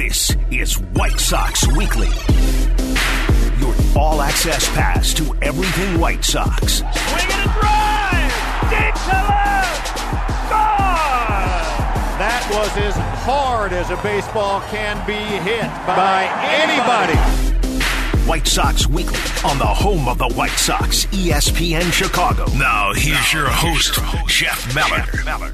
This is White Sox Weekly, your all-access pass to everything White Sox. Swing and a drive! Deep to left! Gone! That was as hard as a baseball can be hit by anybody. White Sox Weekly on the home of the White Sox, ESPN Chicago. Now here's your host, Jeff Meller.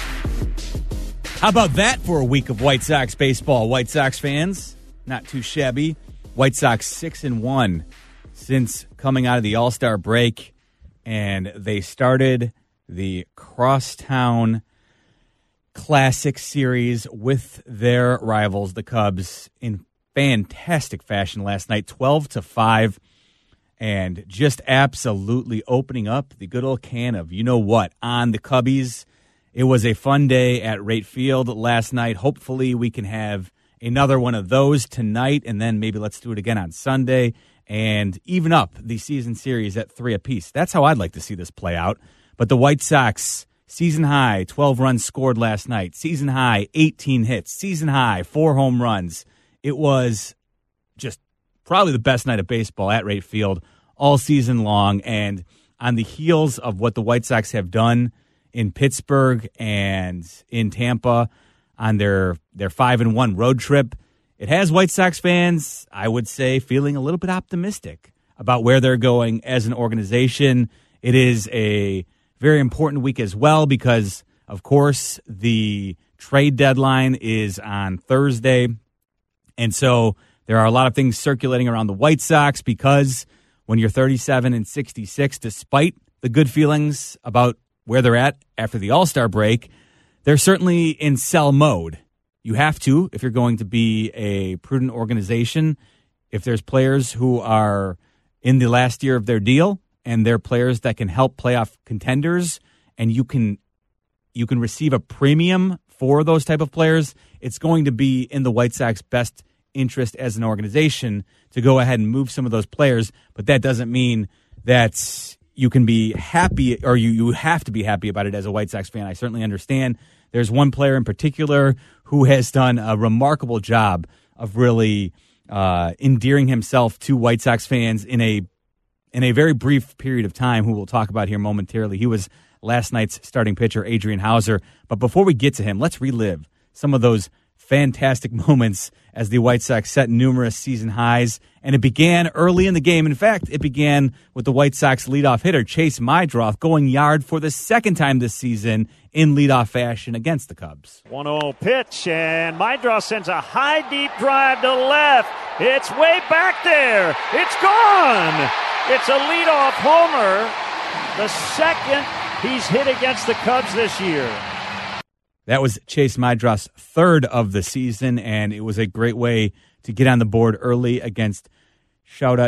How about that for a week of White Sox baseball? White Sox fans, not too shabby. White Sox 6-1 since coming out of the All-Star break, and they started the Crosstown Classic Series with their rivals, the Cubs, in fantastic fashion last night, 12-5, and just absolutely opening up the good old can of you-know-what on the Cubbies. It was a fun day at Rate Field last night. Hopefully we can have another one of those tonight, and then maybe let's do it again on Sunday and even up the season series at 3 apiece. That's how I'd like to see this play out. But the White Sox, season high, 12 runs scored last night. Season high, 18 hits. Season high, 4 home runs. It was just probably the best night of baseball at Rate Field all season long. And on the heels of what the White Sox have done in Pittsburgh and in Tampa on their 5-1 road trip, it has White Sox fans, I would say, feeling a little bit optimistic about where they're going as an organization. It is a very important week as well because, of course, the trade deadline is on Thursday. And so there are a lot of things circulating around the White Sox because when you're 37-66, despite the good feelings about where they're at after the All-Star break, they're certainly in sell mode. You have to if you're going to be a prudent organization. If there's players who are in the last year of their deal and they're players that can help playoff contenders and you can receive a premium for those type of players, it's going to be in the White Sox best interest as an organization to go ahead and move some of those players. But that doesn't mean that you can be happy, or you have to be happy about it as a White Sox fan. I certainly understand. There's one player in particular who has done a remarkable job of really endearing himself to White Sox fans in a very brief period of time, who we'll talk about here momentarily. He was last night's starting pitcher, Adrian Hauser. But before we get to him, let's relive some of those fantastic moments as the White Sox set numerous season highs. And it began early in the game. In fact, it began with the White Sox leadoff hitter, Chase Meidroth, going yard for the second time this season in leadoff fashion against the Cubs. 1-0 pitch, and Meidroth sends a high, deep drive to left. It's way back there. It's gone. It's a leadoff homer, the second he's hit against the Cubs this year. That was Chase Meidroth's third of the season, and it was a great way to get on the board early against Shota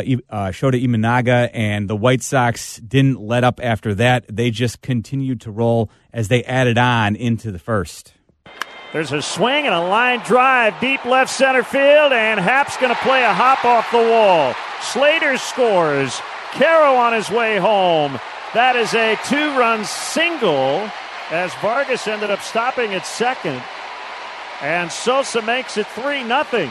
Imanaga, and the White Sox didn't let up after that. They just continued to roll as they added on into the first. There's a swing and a line drive deep left center field, and Happ's going to play a hop off the wall. Slater scores. Caro on his way home. That is a 2-run single, as Vargas ended up stopping at second, and Sosa makes it 3-0.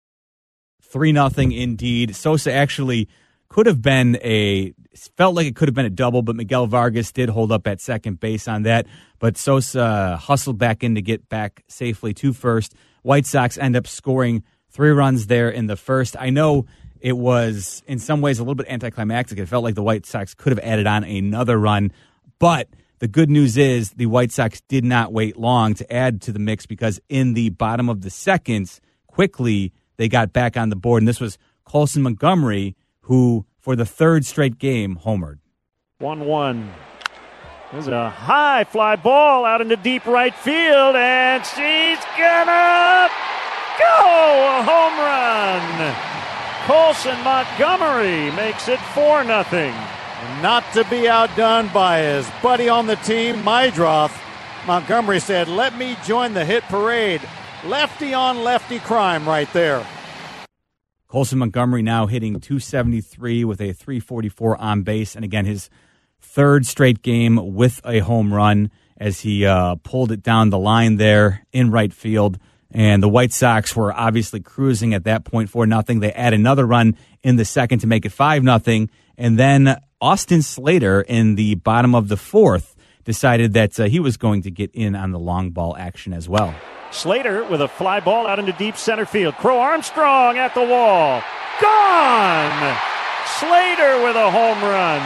3-0 indeed. Sosa actually felt like it could have been a double, but Miguel Vargas did hold up at second base on that. But Sosa hustled back in to get back safely to first. White Sox end up scoring 3 runs there in the first. I know it was in some ways a little bit anticlimactic. It felt like the White Sox could have added on another run, but the good news is the White Sox did not wait long to add to the mix, because in the bottom of the seconds, quickly they got back on the board. And this was Colson Montgomery, who, for the third straight game, homered. 1-1. There's a high fly ball out into deep right field, and she's gonna go! A home run! Colson Montgomery makes it 4-0. Not to be outdone by his buddy on the team, Meidroth. Montgomery said, "Let me join the hit parade." Lefty on lefty crime right there. Colson Montgomery now hitting .273 with a .344 on base. And again, his third straight game with a home run as he pulled it down the line there in right field. and the White Sox were obviously cruising at that point 4-0. They add another run in the second to make it 5-0, and then Austin Slater in the bottom of the fourth decided that he was going to get in on the long ball action as well. Slater with a fly ball out into deep center field. Crow Armstrong at the wall. Gone! Slater with a home run.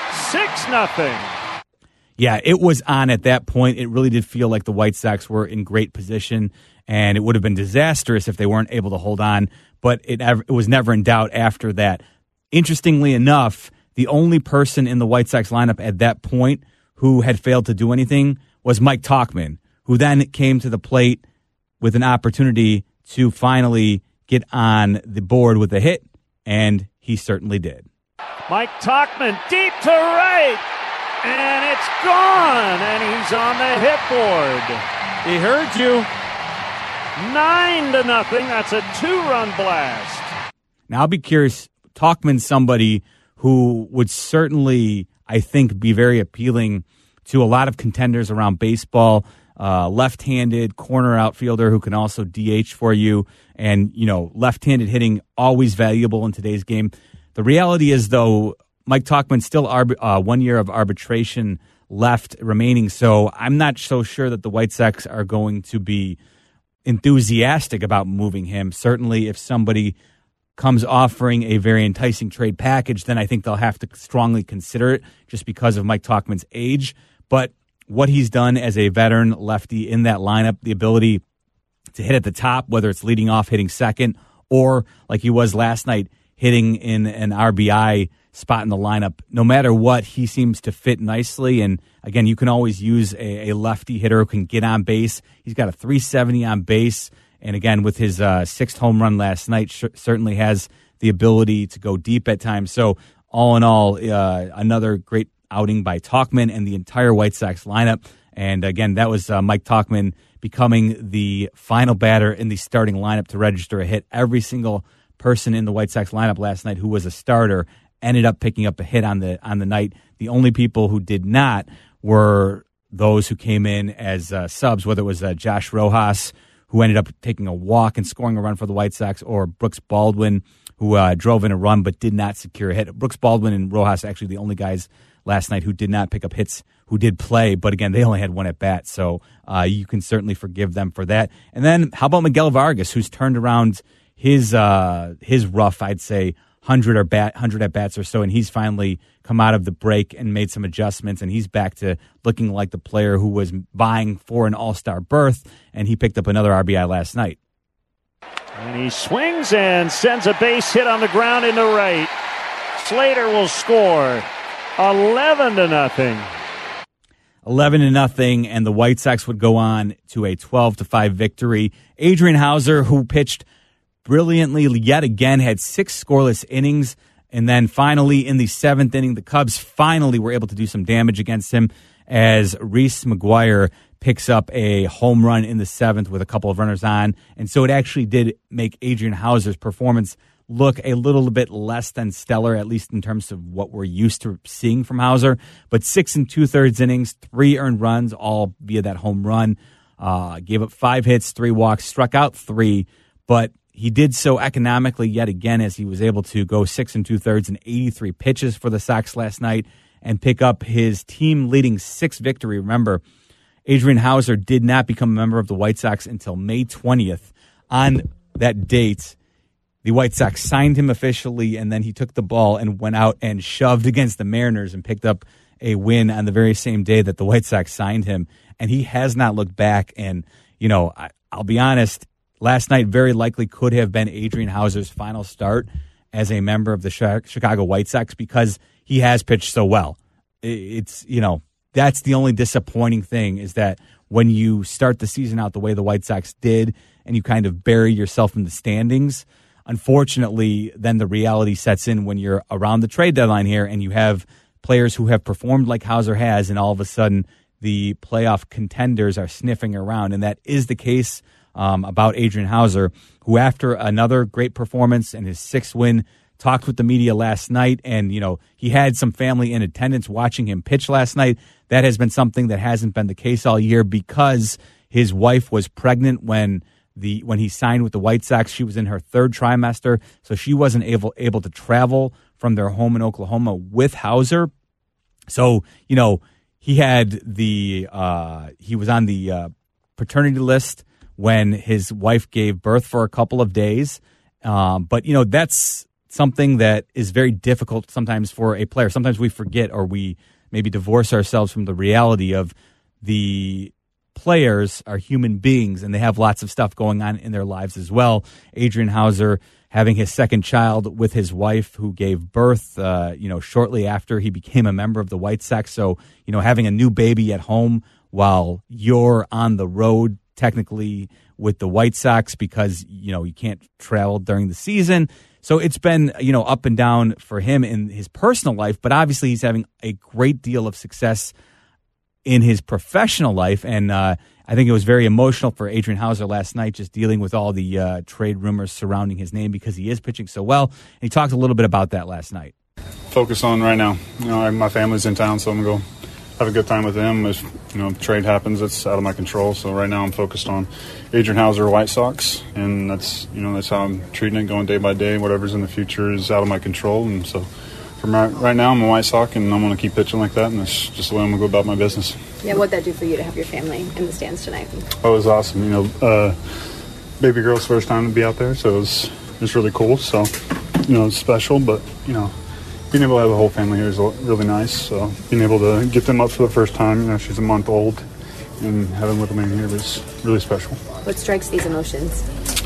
6-0. Yeah, it was on at that point. It really did feel like the White Sox were in great position, and it would have been disastrous if they weren't able to hold on, but it was never in doubt after that. Interestingly enough, the only person in the White Sox lineup at that point who had failed to do anything was Mike Tauchman, who then came to the plate with an opportunity to finally get on the board with a hit, and he certainly did. Mike Tauchman deep to right, and it's gone, and he's on the hit board. He heard you. 9-0. That's a 2-run blast. Now, I'll be curious. Tauchman's somebody who would certainly, I think, be very appealing to a lot of contenders around baseball. Left-handed corner outfielder who can also DH for you, and left-handed hitting always valuable in today's game. The reality is, though, Mike Tauchman still 1 year of arbitration left remaining, so I'm not so sure that the White Sox are going to be enthusiastic about moving him. Certainly, if somebody comes offering a very enticing trade package, then I think they'll have to strongly consider it just because of Mike Tauchman's age. But what he's done as a veteran lefty in that lineup, the ability to hit at the top, whether it's leading off, hitting second, or like he was last night, hitting in an RBI spot in the lineup, no matter what, he seems to fit nicely. And again, you can always use a lefty hitter who can get on base. He's got a 370 on base. And again, with his sixth home run last night, certainly has the ability to go deep at times. So all in all, another great outing by Tauchman and the entire White Sox lineup. And again, that was Mike Tauchman becoming the final batter in the starting lineup to register a hit. Every single person in the White Sox lineup last night who was a starter ended up picking up a hit on the night. The only people who did not were those who came in as subs, whether it was Josh Rojas, who ended up taking a walk and scoring a run for the White Sox, or Brooks Baldwin, who drove in a run but did not secure a hit. Brooks Baldwin and Rojas actually the only guys last night who did not pick up hits, who did play, but again, they only had one at bat, so you can certainly forgive them for that. And then how about Miguel Vargas, who's turned around his rough, I'd say, 100 at bats or so, and he's finally come out of the break and made some adjustments, and he's back to looking like the player who was vying for an all-star berth, and he picked up another RBI last night. And he swings and sends a base hit on the ground into right. Slater will score 11-0. 11-0, and the White Sox would go on to a 12-5 victory. Adrian Hauser, who pitched brilliantly yet again, had 6 scoreless innings, and then finally in the 7th inning, the Cubs finally were able to do some damage against him as Reese McGuire picks up a home run in the 7th with a couple of runners on, and so it actually did make Adrian Hauser's performance look a little bit less than stellar, at least in terms of what we're used to seeing from Hauser. But 6 2/3 innings, 3 earned runs, all via that home run. Gave up 5 hits, 3 walks, struck out 3, but he did so economically yet again as he was able to go 6 2/3 and 83 pitches for the Sox last night and pick up his team-leading 6th victory. Remember, Adrian Hauser did not become a member of the White Sox until May 20th. On that date, the White Sox signed him officially, and then he took the ball and went out and shoved against the Mariners and picked up a win on the very same day that the White Sox signed him. And he has not looked back. And, I'll be honest, last night very likely could have been Adrian Hauser's final start as a member of the Chicago White Sox because he has pitched so well. It's, that's the only disappointing thing is that when you start the season out the way the White Sox did and you kind of bury yourself in the standings, unfortunately, then the reality sets in when you're around the trade deadline here and you have players who have performed like Hauser has, and all of a sudden the playoff contenders are sniffing around. And that is the case about Adrian Hauser, who after another great performance and his 6th win, talked with the media last night. And, he had some family in attendance watching him pitch last night. That has been something that hasn't been the case all year because his wife was pregnant when when he signed with the White Sox, she was in her third trimester, so she wasn't able to travel from their home in Oklahoma with Hauser. So, he had he was on the paternity list when his wife gave birth for a couple of days. But, that's something that is very difficult sometimes for a player. Sometimes we forget, or we maybe divorce ourselves from the reality of the players are human beings and they have lots of stuff going on in their lives as well. Adrian Hauser having his second child with his wife who gave birth, shortly after he became a member of the White Sox. So, having a new baby at home while you're on the road technically with the White Sox because, you can't travel during the season. So it's been, up and down for him in his personal life, but obviously he's having a great deal of success in his professional life. And I think it was very emotional for Adrian Hauser last night, just dealing with all the trade rumors surrounding his name because he is pitching so well. And he talked a little bit about that last night. Focus on right now. My family's in town, so I'm going to go have a good time with them. If, trade happens, it's out of my control. So right now I'm focused on Adrian Hauser, White Sox, and that's how I'm treating it, going day by day. Whatever's in the future is out of my control. And so from right now, I'm a White Sox, and I'm going to keep pitching like that, and that's just the way I'm going to go about my business. Yeah, what'd that do for you to have your family in the stands tonight? Oh, it was awesome. Baby girl's first time to be out there, so it was really cool. So, it's special, but, being able to have the whole family here is really nice. So being able to get them up for the first time, she's a month old, and having with them in here was really special. What strikes these emotions?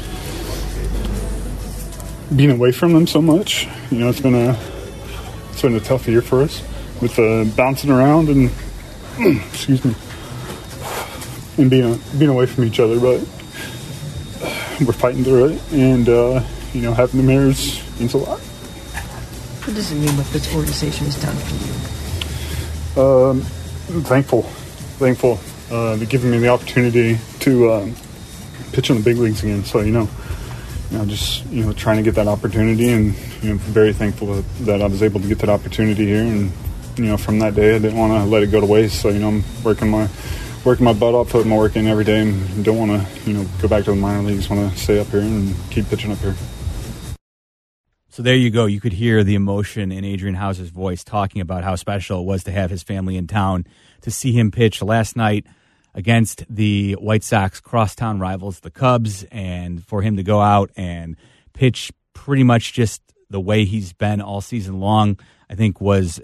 Being away from them so much. It's been a tough year for us with bouncing around and excuse me, and being away from each other. But we're fighting through it, and having them here means a lot. What does it mean what this organization has done for you? Thankful. They're giving me the opportunity to pitch in the big leagues again. So, just trying to get that opportunity, and very thankful that I was able to get that opportunity here. And from that day, I didn't want to let it go to waste. So, I'm working my butt off, putting my work in every day, and don't want to go back to the minor leagues. Want to stay up here and keep pitching up here. So there you go. You could hear the emotion in Adrian Hauser's voice talking about how special it was to have his family in town, to see him pitch last night against the White Sox crosstown rivals, the Cubs, and for him to go out and pitch pretty much just the way he's been all season long, I think was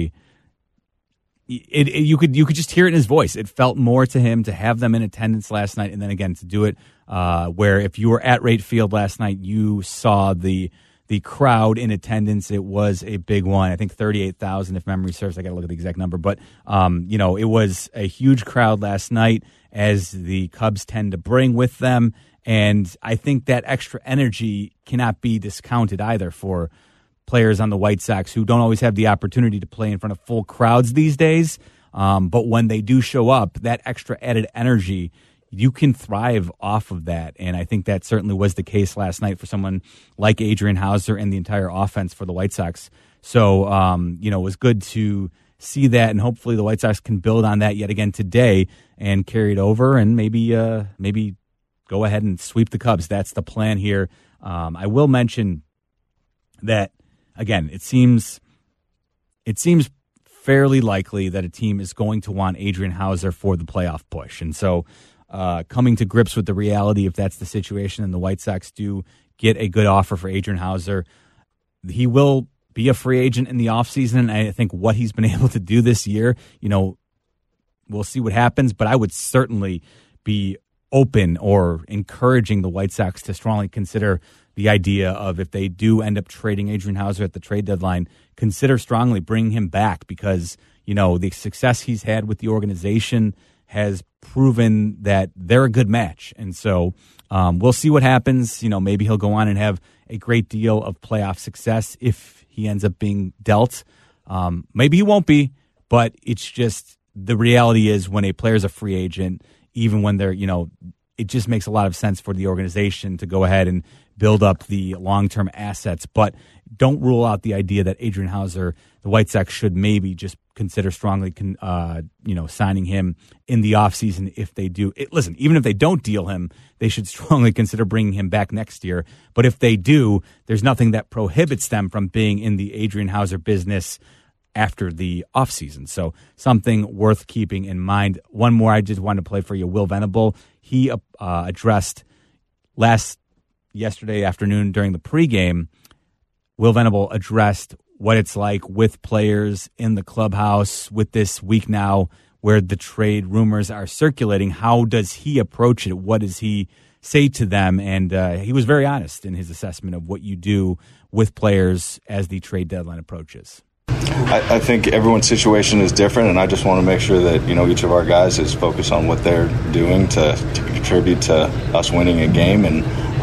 you could just hear it in his voice. It felt more to him to have them in attendance last night, and then again to do it where if you were at Wright Field last night, you saw the crowd in attendance. It was a big one. I think 38,000, if memory serves. I got to look at the exact number. But, it was a huge crowd last night, as the Cubs tend to bring with them. And I think that extra energy cannot be discounted either for players on the White Sox who don't always have the opportunity to play in front of full crowds these days. But when they do show up, that extra added energy, you can thrive off of that. And I think that certainly was the case last night for someone like Adrian Hauser and the entire offense for the White Sox. So, it was good to see that, and hopefully the White Sox can build on that yet again today and carry it over and maybe go ahead and sweep the Cubs. That's the plan here. I will mention that, again, it seems fairly likely that a team is going to want Adrian Hauser for the playoff push. And so, coming to grips with the reality, if that's the situation and the White Sox do get a good offer for Adrian Hauser, he will be a free agent in the offseason. And I think what he's been able to do this year, we'll see what happens, but I would certainly be open or encouraging the White Sox to strongly consider the idea of, if they do end up trading Adrian Hauser at the trade deadline, consider strongly bringing him back, because, the success he's had with the organization has proven that they're a good match. And so we'll see what happens. Maybe he'll go on and have a great deal of playoff success if he ends up being dealt. Maybe he won't be, but it's just the reality is when a player's a free agent, even when they're, it just makes a lot of sense for the organization to go ahead and build up the long-term assets. But don't rule out the idea that Adrian Hauser, the White Sox, should maybe just consider strongly signing him in the offseason if they do. Listen, even if they don't deal him, they should strongly consider bringing him back next year. But if they do, there's nothing that prohibits them from being in the Adrian Hauser business after the offseason. So something worth keeping in mind. One more I just wanted to play for you, Will Venable. He addressed yesterday afternoon during the pregame. Will Venable addressed what it's like with players in the clubhouse with this week now where the trade rumors are circulating. How does he approach it? What does he say to them? And he was very honest in his assessment of what you do with players as the trade deadline approaches. I think everyone's situation is different, and I just want to make sure that each of our guys is focused on what they're doing to contribute to us winning a game, and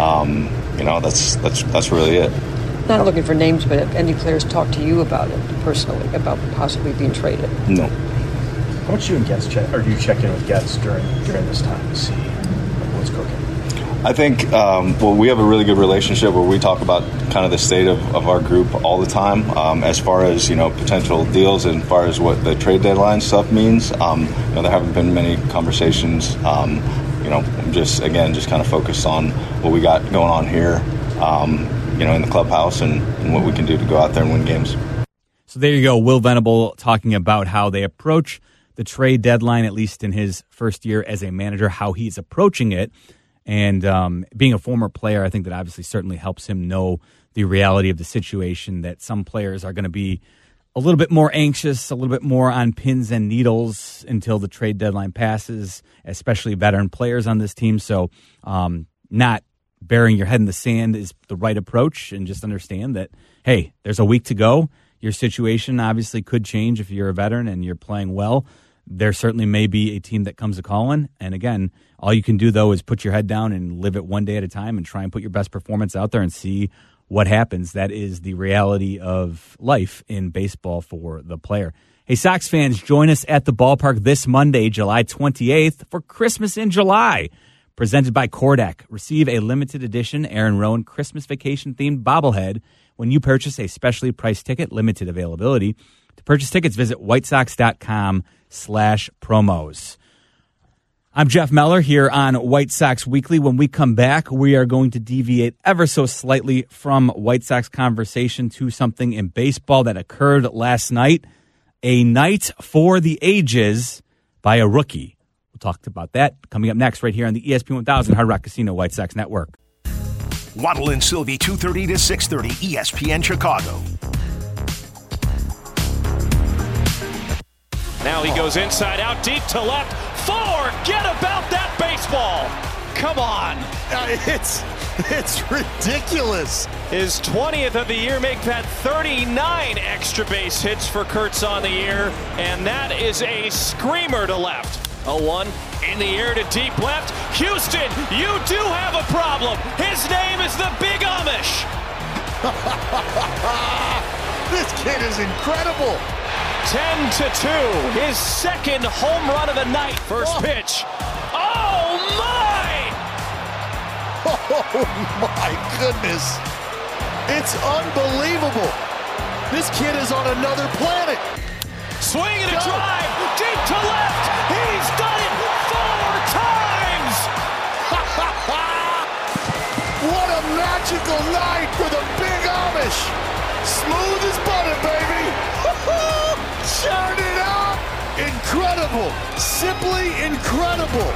that's really it. Not looking for names, but have any players talked to you about it personally, about possibly being traded? No. How much do you and Getz check, or do you check in with Getz during this time to see what's cooking? I think, we have a really good relationship where we talk about kind of the state of our group all the time, as far as, potential deals and as far as what the trade deadline stuff means. There haven't been many conversations, just kind of focused on what we got going on here, in the clubhouse and what we can do to go out there and win games. So there you go, Will Venable talking about how they approach the trade deadline, at least in his first year as a manager, how he's approaching it. And being a former player, I think that obviously certainly helps him know the reality of the situation, that some players are going to be a little bit more anxious, a little bit more on pins and needles until the trade deadline passes, especially veteran players on this team. So not burying your head in the sand is the right approach, and just understand that, hey, there's a week to go. Your situation obviously could change if you're a veteran and you're playing well. There certainly may be a team that comes a-calling. And again, all you can do, though, is put your head down and live it one day at a time and try and put your best performance out there and see what happens. That is the reality of life in baseball for the player. Hey, Sox fans, join us at the ballpark this Monday, July 28th, for Christmas in July. Presented by Kodak. Receive a limited edition Aaron Rowan Christmas vacation-themed bobblehead when you purchase a specially priced ticket, limited availability. To purchase tickets, visit whitesox.com/promos. I'm Jeff Meller here on White Sox Weekly. When we come back, we are going to deviate ever so slightly from White Sox conversation to something in baseball that occurred last night. A night for the ages by a rookie. We'll talk about that coming up next right here on the ESPN 1000 Hard Rock Casino White Sox Network. Waddle and Sylvie, 2:30 to 6:30, ESPN Chicago. Now he goes inside out, deep to left. Forget about that baseball. Come on. It's ridiculous. His 20th of the year, make that 39 extra base hits for Kurtz on the year, and that is a screamer to left. 0-1 in the air to deep left. Houston, you do have a problem. His name is the Big Amish. This kid is incredible. 10-2, his second home run of the night. First pitch. Oh, my! Oh, my goodness. It's unbelievable. This kid is on another planet. Swing and a drive, deep to left. He's done it 4 times. What a magical night for the Big Amish. Smooth as butter, baby. Churn it up. Incredible. Simply incredible.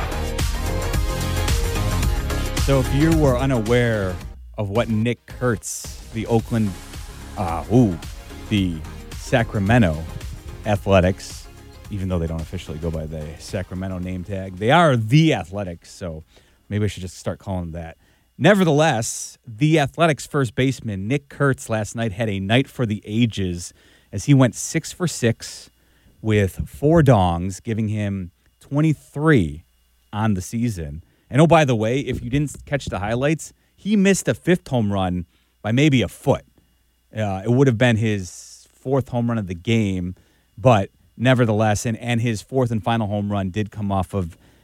So if you were unaware of what Nick Kurtz, the Sacramento Athletics, even though they don't officially go by the Sacramento name tag, they are the Athletics, so maybe I should just start calling them that. Nevertheless, the Athletics first baseman Nick Kurtz last night had a night for the ages as he went 6 for 6 with 4 dongs, giving him 23 on the season. And oh, by the way, if you didn't catch the highlights, he missed a 5th home run by maybe a foot. It would have been his 4th home run of the game, but nevertheless, and his 4th and final home run did come off of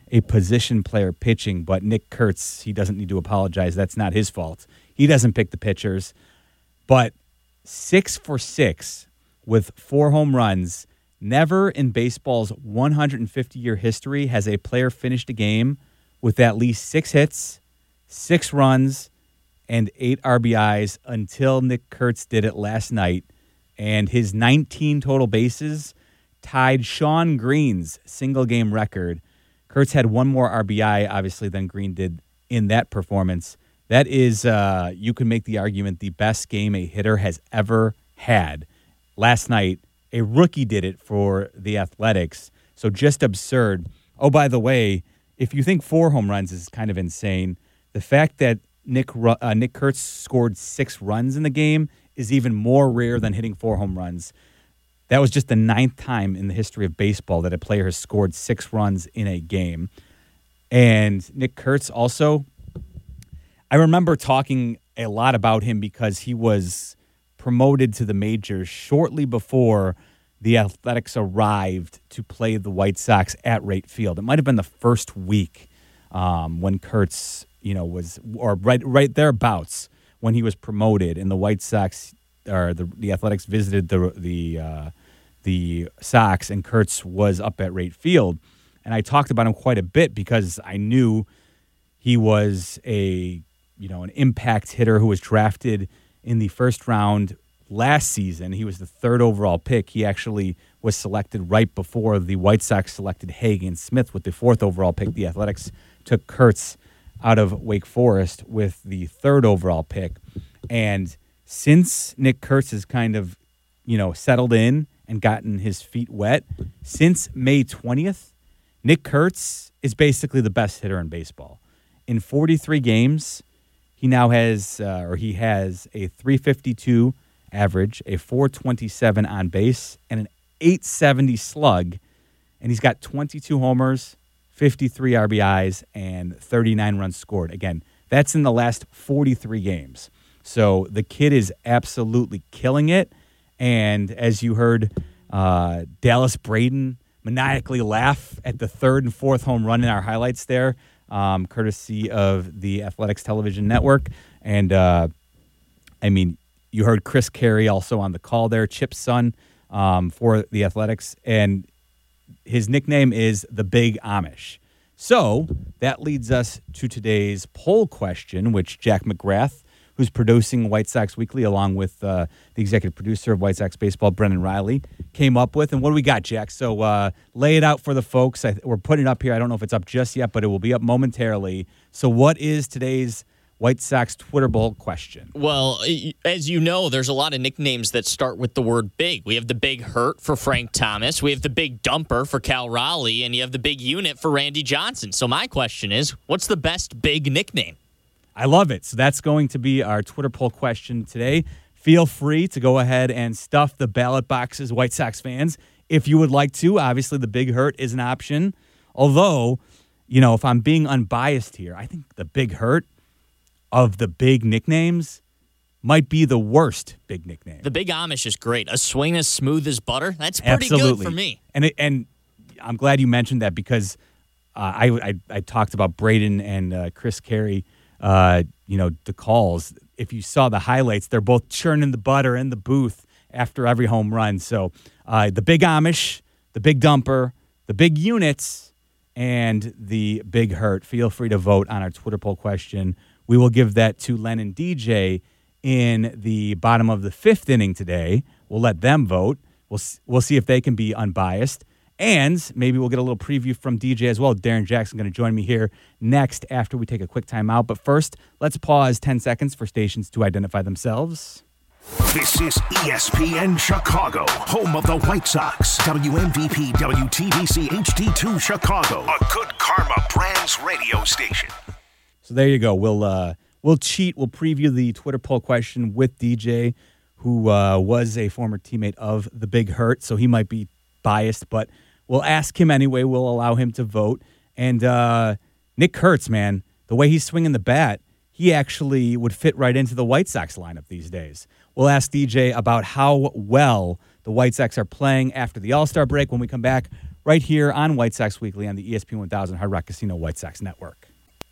a position player pitching, but Nick Kurtz, he doesn't need to apologize. That's not his fault. He doesn't pick the pitchers. But 6 for 6 with 4 home runs. Never in baseball's 150-year history has a player finished a game with at least 6 hits, 6 runs, and 8 RBIs until Nick Kurtz did it last night. And his 19 total bases tied Shawn Green's single-game record. Kurtz had 1 more RBI, obviously, than Green did in that performance. That is, you can make the argument, the best game a hitter has ever had. Last night, a rookie did it for the Athletics, so just absurd. Oh, by the way, if you think 4 home runs is kind of insane, the fact that Nick Kurtz scored 6 runs in the game is even more rare than hitting 4 home runs. That was just the 9th time in the history of baseball that a player has scored 6 runs in a game. And Nick Kurtz also, I remember talking a lot about him because he was promoted to the majors shortly before the Athletics arrived to play the White Sox at Wright Field. It might have been the first week when Kurtz, was, or right thereabouts when he was promoted, and the White Sox or the Athletics visited the Sox, and Kurtz was up at Wright Field. And I talked about him quite a bit because I knew he was an impact hitter who was drafted in the first round last season. He was the 3rd overall pick. He actually was selected right before the White Sox selected Hagen Smith with the 4th overall pick. The Athletics took Kurtz out of Wake Forest with the 3rd overall pick. And since Nick Kurtz has kind of, settled in and gotten his feet wet, since May 20th, Nick Kurtz is basically the best hitter in baseball. In 43 games, he now has, he has a 352 average, a 427 on base, and an 870 slug. And he's got 22 homers, 53 RBIs, and 39 runs scored. Again, that's in the last 43 games. So the kid is absolutely killing it. And as you heard Dallas Braden maniacally laugh at the 3rd and 4th home run in our highlights there, courtesy of the Athletics Television Network. And, you heard Chris Carey also on the call there, Chip's son for the Athletics. And his nickname is the Big Amish. So that leads us to today's poll question, which Jack McGrath, who's producing White Sox Weekly, along with the executive producer of White Sox Baseball, Brennan Riley, came up with. And what do we got, Jack? So lay it out for the folks. We're putting it up here. I don't know if it's up just yet, but it will be up momentarily. So what is today's White Sox Twitter poll question? Well, as you know, there's a lot of nicknames that start with the word big. We have the Big Hurt for Frank Thomas. We have the Big Dumper for Cal Raleigh. And you have the Big Unit for Randy Johnson. So my question is, what's the best big nickname? I love it. So that's going to be our Twitter poll question today. Feel free to go ahead and stuff the ballot boxes, White Sox fans, if you would like to. Obviously, the Big Hurt is an option. Although, if I'm being unbiased here, I think the Big Hurt of the big nicknames might be the worst big nickname. The Big Amish is great. A swing as smooth as butter. That's pretty good for me. And I'm glad you mentioned that because I talked about Braden and Chris Carey. The calls, if you saw the highlights, they're both churning the butter in the booth after every home run. So the Big Amish, the Big Dumper, the Big Units, and the Big Hurt. Feel free to vote on our Twitter poll question. We will give that to Len and DJ in the bottom of the 5th inning today. We'll let them vote. We'll see if they can be unbiased. And maybe we'll get a little preview from DJ as well. Darren Jackson going to join me here next after we take a quick time out. But first, let's pause 10 seconds for stations to identify themselves. This is ESPN Chicago, home of the White Sox. WMVP WTBC HD2 Chicago, a Good Karma Brands radio station. So there you go. We'll cheat. We'll preview the Twitter poll question with DJ, who was a former teammate of the Big Hurt, so he might be biased, but we'll ask him anyway. We'll allow him to vote. And Nick Kurtz, man, the way he's swinging the bat, he actually would fit right into the White Sox lineup these days. We'll ask DJ about how well the White Sox are playing after the All-Star break when we come back right here on White Sox Weekly on the ESPN 1000 Hard Rock Casino White Sox Network.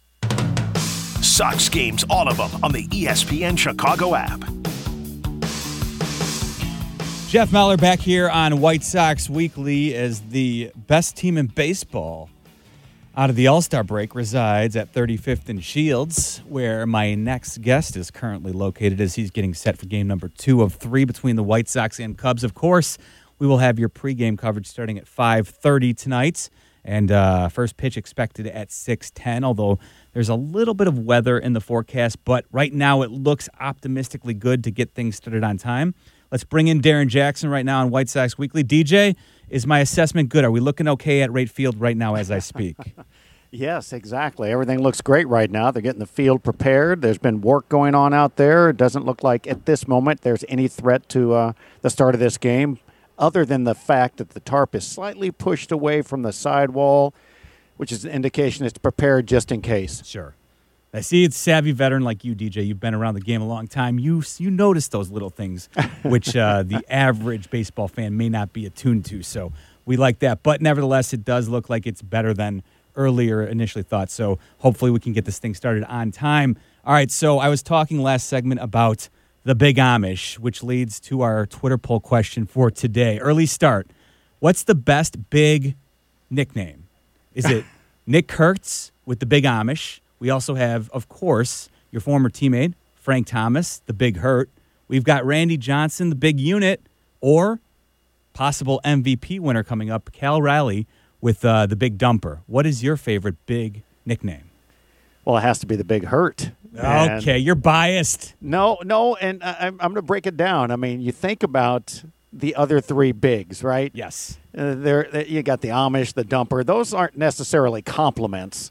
Sox games, all of them, on the ESPN Chicago app. Jeff Meller back here on White Sox Weekly as the best team in baseball out of the All-Star break resides at 35th and Shields, where my next guest is currently located as he's getting set for game number 2 of 3 between the White Sox and Cubs. Of course, we will have your pregame coverage starting at 5:30 tonight, and first pitch expected at 6:10, although there's a little bit of weather in the forecast, but right now it looks optimistically good to get things started on time. Let's bring in Darren Jackson right now on White Sox Weekly. DJ, is my assessment good? Are we looking okay at right field right now as I speak? Yes, exactly. Everything looks great right now. They're getting the field prepared. There's been work going on out there. It doesn't look like at this moment there's any threat to the start of this game, other than the fact that the tarp is slightly pushed away from the sidewall, which is an indication it's prepared just in case. Sure. I see it's savvy veteran like you, DJ. You've been around the game a long time. You notice those little things, which the average baseball fan may not be attuned to. So we like that. But nevertheless, it does look like it's better than earlier initially thought. So hopefully we can get this thing started on time. All right, so I was talking last segment about the Big Amish, which leads to our Twitter poll question for today. Early start. What's the best big nickname? Is it Nick Kurtz with the Big Amish? We also have, of course, your former teammate, Frank Thomas, the Big Hurt. We've got Randy Johnson, the Big Unit, or possible MVP winner coming up, Cal Raleigh with the Big Dumper. What is your favorite big nickname? Well, it has to be the Big Hurt. Okay, you're biased. No, and I'm going to break it down. I mean, you think about the other 3 bigs, right? Yes. You got the Amish, the Dumper. Those aren't necessarily compliments.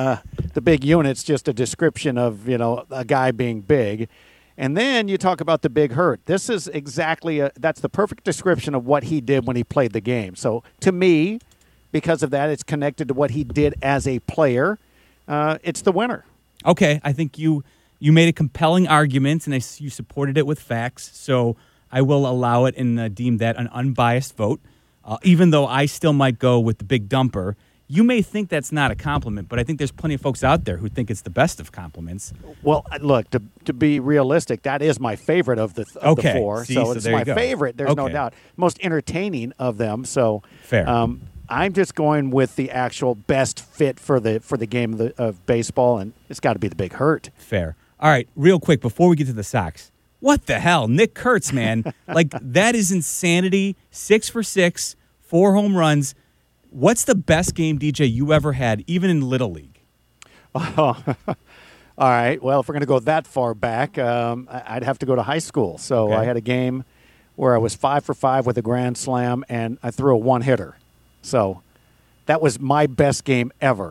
The Big Unit's just a description of, a guy being big. And then you talk about the Big Hurt. This is exactly that's the perfect description of what he did when he played the game. So to me, because of that, it's connected to what he did as a player. It's the winner. Okay, I think you made a compelling argument, and you supported it with facts. So I will allow it and deem that an unbiased vote, even though I still might go with the Big Dumper. You may think that's not a compliment, but I think there's plenty of folks out there who think it's the best of compliments. Well, look, to be realistic, that is my favorite of the 4. So it's my favorite, there's no doubt. Most entertaining of them. So fair. I'm just going with the actual best fit for the game of baseball, and it's got to be the Big Hurt. Fair. All right, real quick, before we get to the Sox, what the hell? Nick Kurtz, man. That is insanity. 6 for 6, 4 home runs. What's the best game, DJ, you ever had, even in Little League? Oh, all right. Well, if we're going to go that far back, I'd have to go to high school. So I had a game where I was 5 for 5 with a grand slam, and I threw a one-hitter. So that was my best game ever.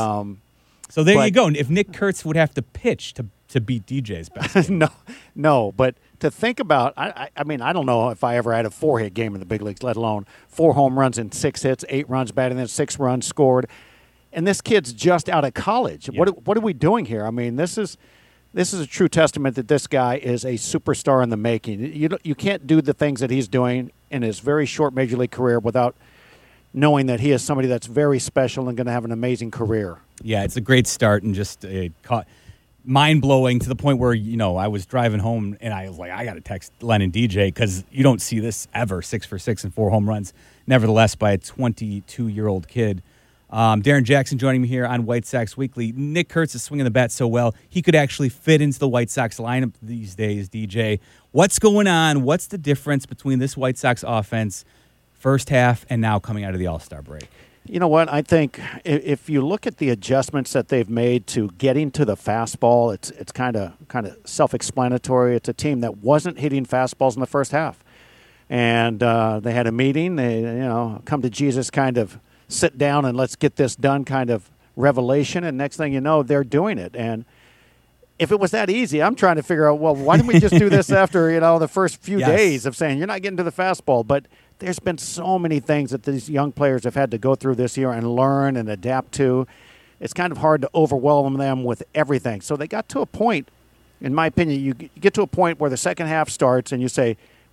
So there you go. If Nick Kurtz would have to pitch to beat DJ's best game. No, but to think about, I mean, I don't know if I ever had a 4-hit game in the big leagues, let alone 4 home runs and 6 hits, 8 runs batted in, 6 runs scored. And this kid's just out of college. Yeah. What are we doing here? I mean, this is a true testament that this guy is a superstar in the making. You can't do the things that he's doing in his very short major league career without knowing that he is somebody that's very special and going to have an amazing career. Yeah, it's a great start and just mind-blowing to the point where, I was driving home and I was like, I got to text Len and DJ because you don't see this ever, 6 for 6 and 4 home runs, nevertheless, by a 22-year-old kid. Darren Jackson joining me here on White Sox Weekly. Nick Kurtz is swinging the bat so well, he could actually fit into the White Sox lineup these days, DJ. What's going on? What's the difference between this White Sox offense first half and now coming out of the All-Star break? You know what? I think if you look at the adjustments that they've made to getting to the fastball, it's kind of self-explanatory. It's a team that wasn't hitting fastballs in the first half, and they had a meeting. They come to Jesus kind of sit down and let's get this done kind of revelation, and next thing you know, they're doing it. And if it was that easy, I'm trying to figure out, well, why didn't we just do this after the first few days of saying you're not getting to the fastball? But there's been so many things that these young players have had to go through this year and learn and adapt to. It's kind of hard to overwhelm them with everything. So they got to a point, in my opinion, you get to a point where the second half starts and you say,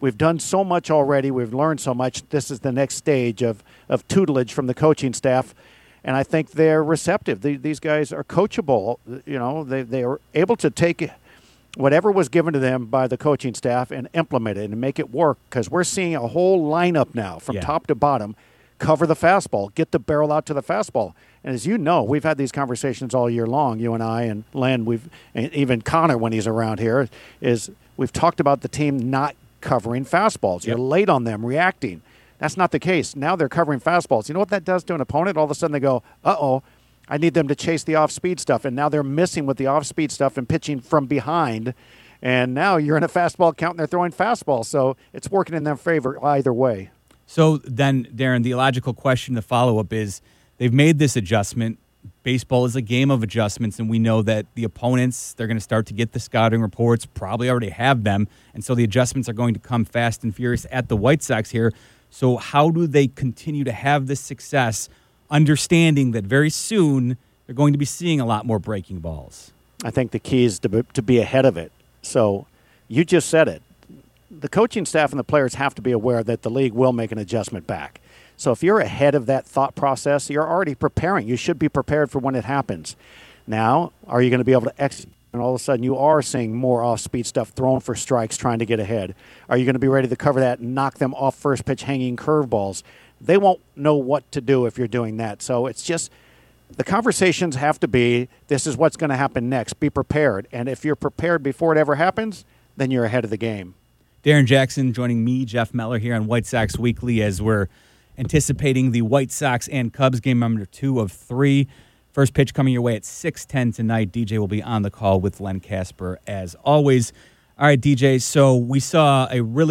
we've done so much already. We've learned so much. This is the next stage of tutelage from the coaching staff. And I think they're receptive. These guys are coachable. You know, they are able to take whatever was given to them by the coaching staff and implement it and make it work, because we're seeing a whole lineup now from top to bottom cover the fastball, get the barrel out to the fastball. And as you know, we've had these conversations all year long, you and I and Len, and even Connor when he's around here, is we've talked about the team not covering fastballs. You're late on them reacting. That's not the case. Now they're covering fastballs. You know what that does to an opponent? All of a sudden they go, uh-oh, I need them to chase the off-speed stuff. And now they're missing with the off-speed stuff and pitching from behind. And now you're in a fastball count and they're throwing fastballs. So it's working in their favor either way. So then, Darren, the logical question to follow up is they've made this adjustment. Baseball is a game of adjustments, and we know that the opponents, they're going to start to get the scouting reports, probably already have them. And so the adjustments are going to come fast and furious at the White Sox here. So how do they continue to have this success, understanding that very soon they're going to be seeing a lot more breaking balls? I think the key is to be ahead of it. So you just said it. The coaching staff and the players have to be aware that the league will make an adjustment back. So if you're ahead of that thought process, you're already preparing. You should be prepared for when it happens. Now, are you going to be able to execute? And all of a sudden you are seeing more off-speed stuff thrown for strikes trying to get ahead. Are you going to be ready to cover that and knock them off first pitch hanging curveballs? They won't know what to do if you're doing that. So it's just the conversations have to be, this is what's going to happen next. Be prepared. And if you're prepared before it ever happens, then you're ahead of the game. Darren Jackson joining me, Jeff Meller, here on White Sox Weekly as we're anticipating the White Sox and Cubs game number 2 of 3. First pitch coming your way at 6:10 tonight. DJ will be on the call with Len Casper as always. All right, DJ, so we saw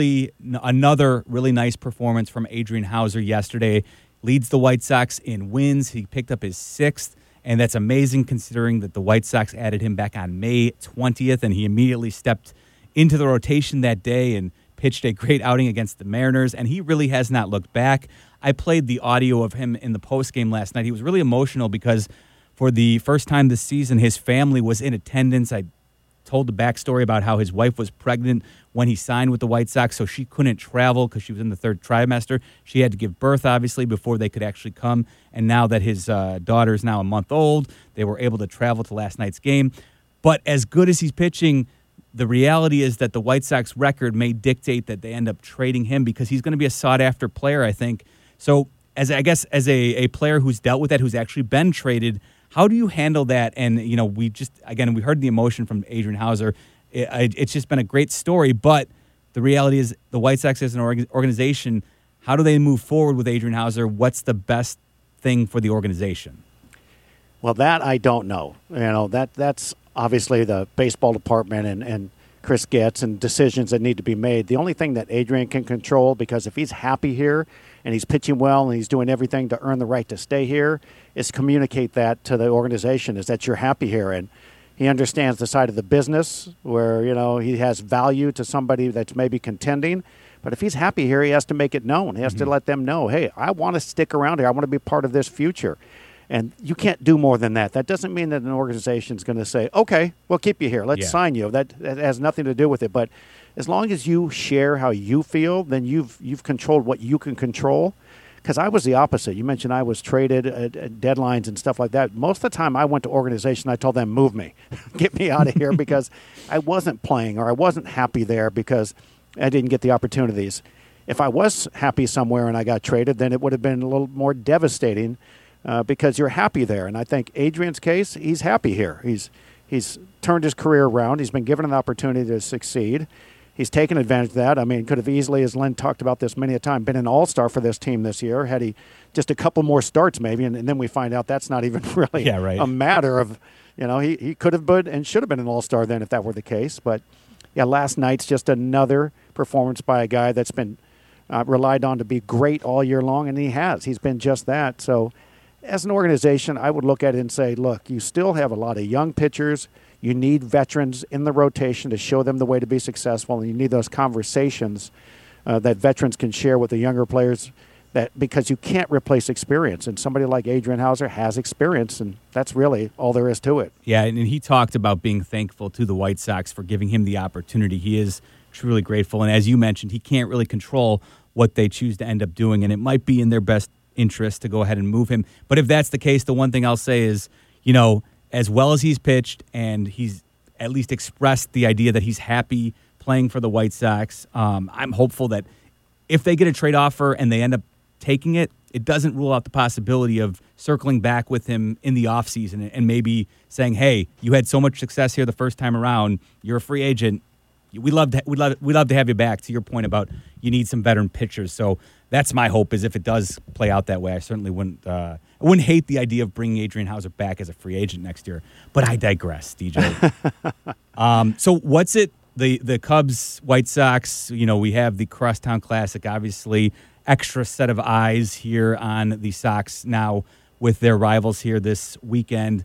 another really nice performance from Adrian Houser yesterday. Leads the White Sox in wins. He picked up his 6th, and that's amazing considering that the White Sox added him back on May 20th, and he immediately stepped into the rotation that day and pitched a great outing against the Mariners, and he really has not looked back. I played the audio of him in the postgame last night. He was really emotional because for the first time this season, his family was in attendance. I told the backstory about how his wife was pregnant when he signed with the White Sox, so she couldn't travel because she was in the 3rd trimester. She had to give birth, obviously, before they could actually come, and now that his daughter is now a month old, they were able to travel to last night's game. But as good as he's pitching, the reality is that the White Sox record may dictate that they end up trading him because he's going to be a sought-after player, I think. So as a player who's dealt with that, who's actually been traded, how do you handle that? And, we heard the emotion from Adrian Houser. It's just been a great story, but the reality is the White Sox as an organization, how do they move forward with Adrian Houser? What's the best thing for the organization? Well, that I don't know. That's obviously the baseball department and Chris Getz and decisions that need to be made. The only thing that Adrian can control, because if he's happy here and he's pitching well and he's doing everything to earn the right to stay here, is communicate that to the organization, is that you're happy here. And he understands the side of the business where, he has value to somebody that's maybe contending. But if he's happy here, he has to make it known. He has to let them know, hey, I want to stick around here. I want to be part of this future. And you can't do more than that. That doesn't mean that an organization is going to say, okay, we'll keep you here. Let's sign you. That has nothing to do with it. But as long as you share how you feel, then you've controlled what you can control. Because I was the opposite. You mentioned I was traded at deadlines and stuff like that. Most of the time I went to organization, I told them, move me. Get me out of here because I wasn't playing or I wasn't happy there because I didn't get the opportunities. If I was happy somewhere and I got traded, then it would have been a little more devastating. Because you're happy there. And I think Adrian's case, he's happy here. He's turned his career around. He's been given an opportunity to succeed. He's taken advantage of that. I mean, could have easily, as Len talked about this many a time, been an all-star for this team this year, had he just a couple more starts maybe, and then we find out that's not even really a matter of, he could have been and should have been an all-star then if that were the case. But, last night's just another performance by a guy that's been relied on to be great all year long, and he has. He's been just that. So, as an organization, I would look at it and say, look, you still have a lot of young pitchers. You need veterans in the rotation to show them the way to be successful, and you need those conversations that veterans can share with the younger players that because you can't replace experience, and somebody like Adrian Hauser has experience, and that's really all there is to it. Yeah, and he talked about being thankful to the White Sox for giving him the opportunity. He is truly grateful, and as you mentioned, he can't really control what they choose to end up doing, and it might be in their best interest to go ahead and move him. But if that's the case, the one thing I'll say is, as well as he's pitched and he's at least expressed the idea that he's happy playing for the White Sox, I'm hopeful that if they get a trade offer and they end up taking it, it doesn't rule out the possibility of circling back with him in the offseason and maybe saying, hey, you had so much success here the first time around. You're a free agent. We'd love to have you back, to your point about you need some veteran pitchers. So that's my hope, is if it does play out that way, I certainly wouldn't hate the idea of bringing Adrian Hauser back as a free agent next year. But I digress, DJ. So what's it? The Cubs, White Sox, we have the Crosstown Classic, obviously. Extra set of eyes here on the Sox now with their rivals here this weekend.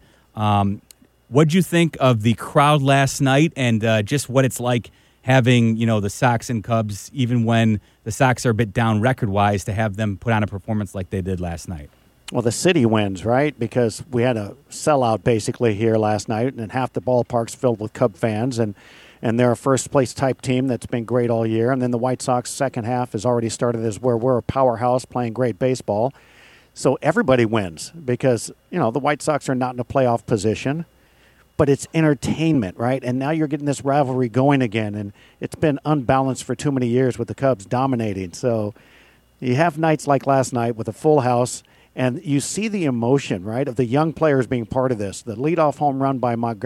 What'd you think of the crowd last night, and just what it's like having, the Sox and Cubs, even when the Sox are a bit down record-wise, to have them put on a performance like they did last night? Well, the city wins, right? Because we had a sellout basically here last night, and half the ballpark's filled with Cub fans, and they're a first-place type team that's been great all year. And then the White Sox second half has already started as where we're a powerhouse playing great baseball. So everybody wins because, the White Sox are not in a playoff position, but it's entertainment, right? And now you're getting this rivalry going again, and it's been unbalanced for too many years with the Cubs dominating. So you have nights like last night with a full house, and you see the emotion, right, of the young players being part of this. The leadoff home run by by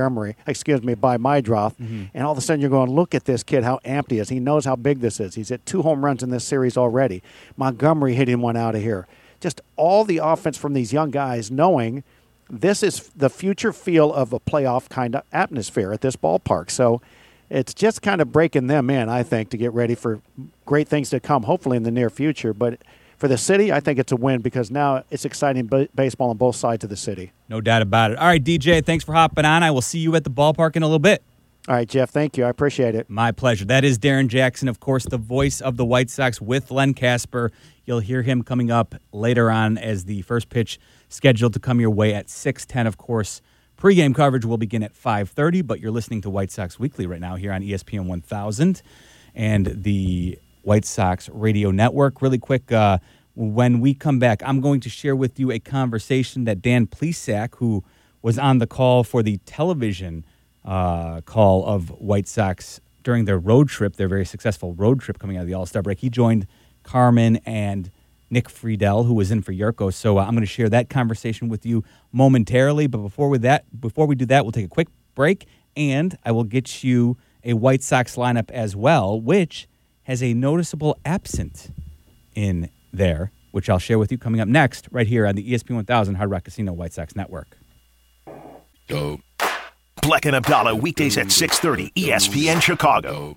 Meidroth, and all of a sudden you're going, look at this kid, how amped he is. He knows how big this is. He's hit 2 home runs in this series already. Montgomery hitting one out of here. Just all the offense from these young guys, knowing this is the future feel of a playoff kind of atmosphere at this ballpark. So it's just kind of breaking them in, I think, to get ready for great things to come, hopefully in the near future. But for the city, I think it's a win because now it's exciting baseball on both sides of the city. No doubt about it. All right, DJ, thanks for hopping on. I will see you at the ballpark in a little bit. All right, Jeff, thank you. I appreciate it. My pleasure. That is Darren Jackson, of course, the voice of the White Sox with Len Kasper. You'll hear him coming up later on as the first pitch scheduled to come your way at 6:10, of course. Pre-game coverage will begin at 5:30, but you're listening to White Sox Weekly right now here on ESPN 1000 and the White Sox Radio Network. Really quick, when we come back, I'm going to share with you a conversation that Dan Plesac, who was on the call for the television call of White Sox during their road trip, their very successful road trip coming out of the All-Star break. He joined Carmen and Nick Friedel, who was in for Yurko. So I'm going to share that conversation with you momentarily. But before we do that, we'll take a quick break, and I will get you a White Sox lineup as well, which has a noticeable absent in there, which I'll share with you coming up next right here on the ESPN 1000 Hard Rock Casino White Sox Network. Dope. Bleck and Abdallah, weekdays at 6:30, ESPN Chicago.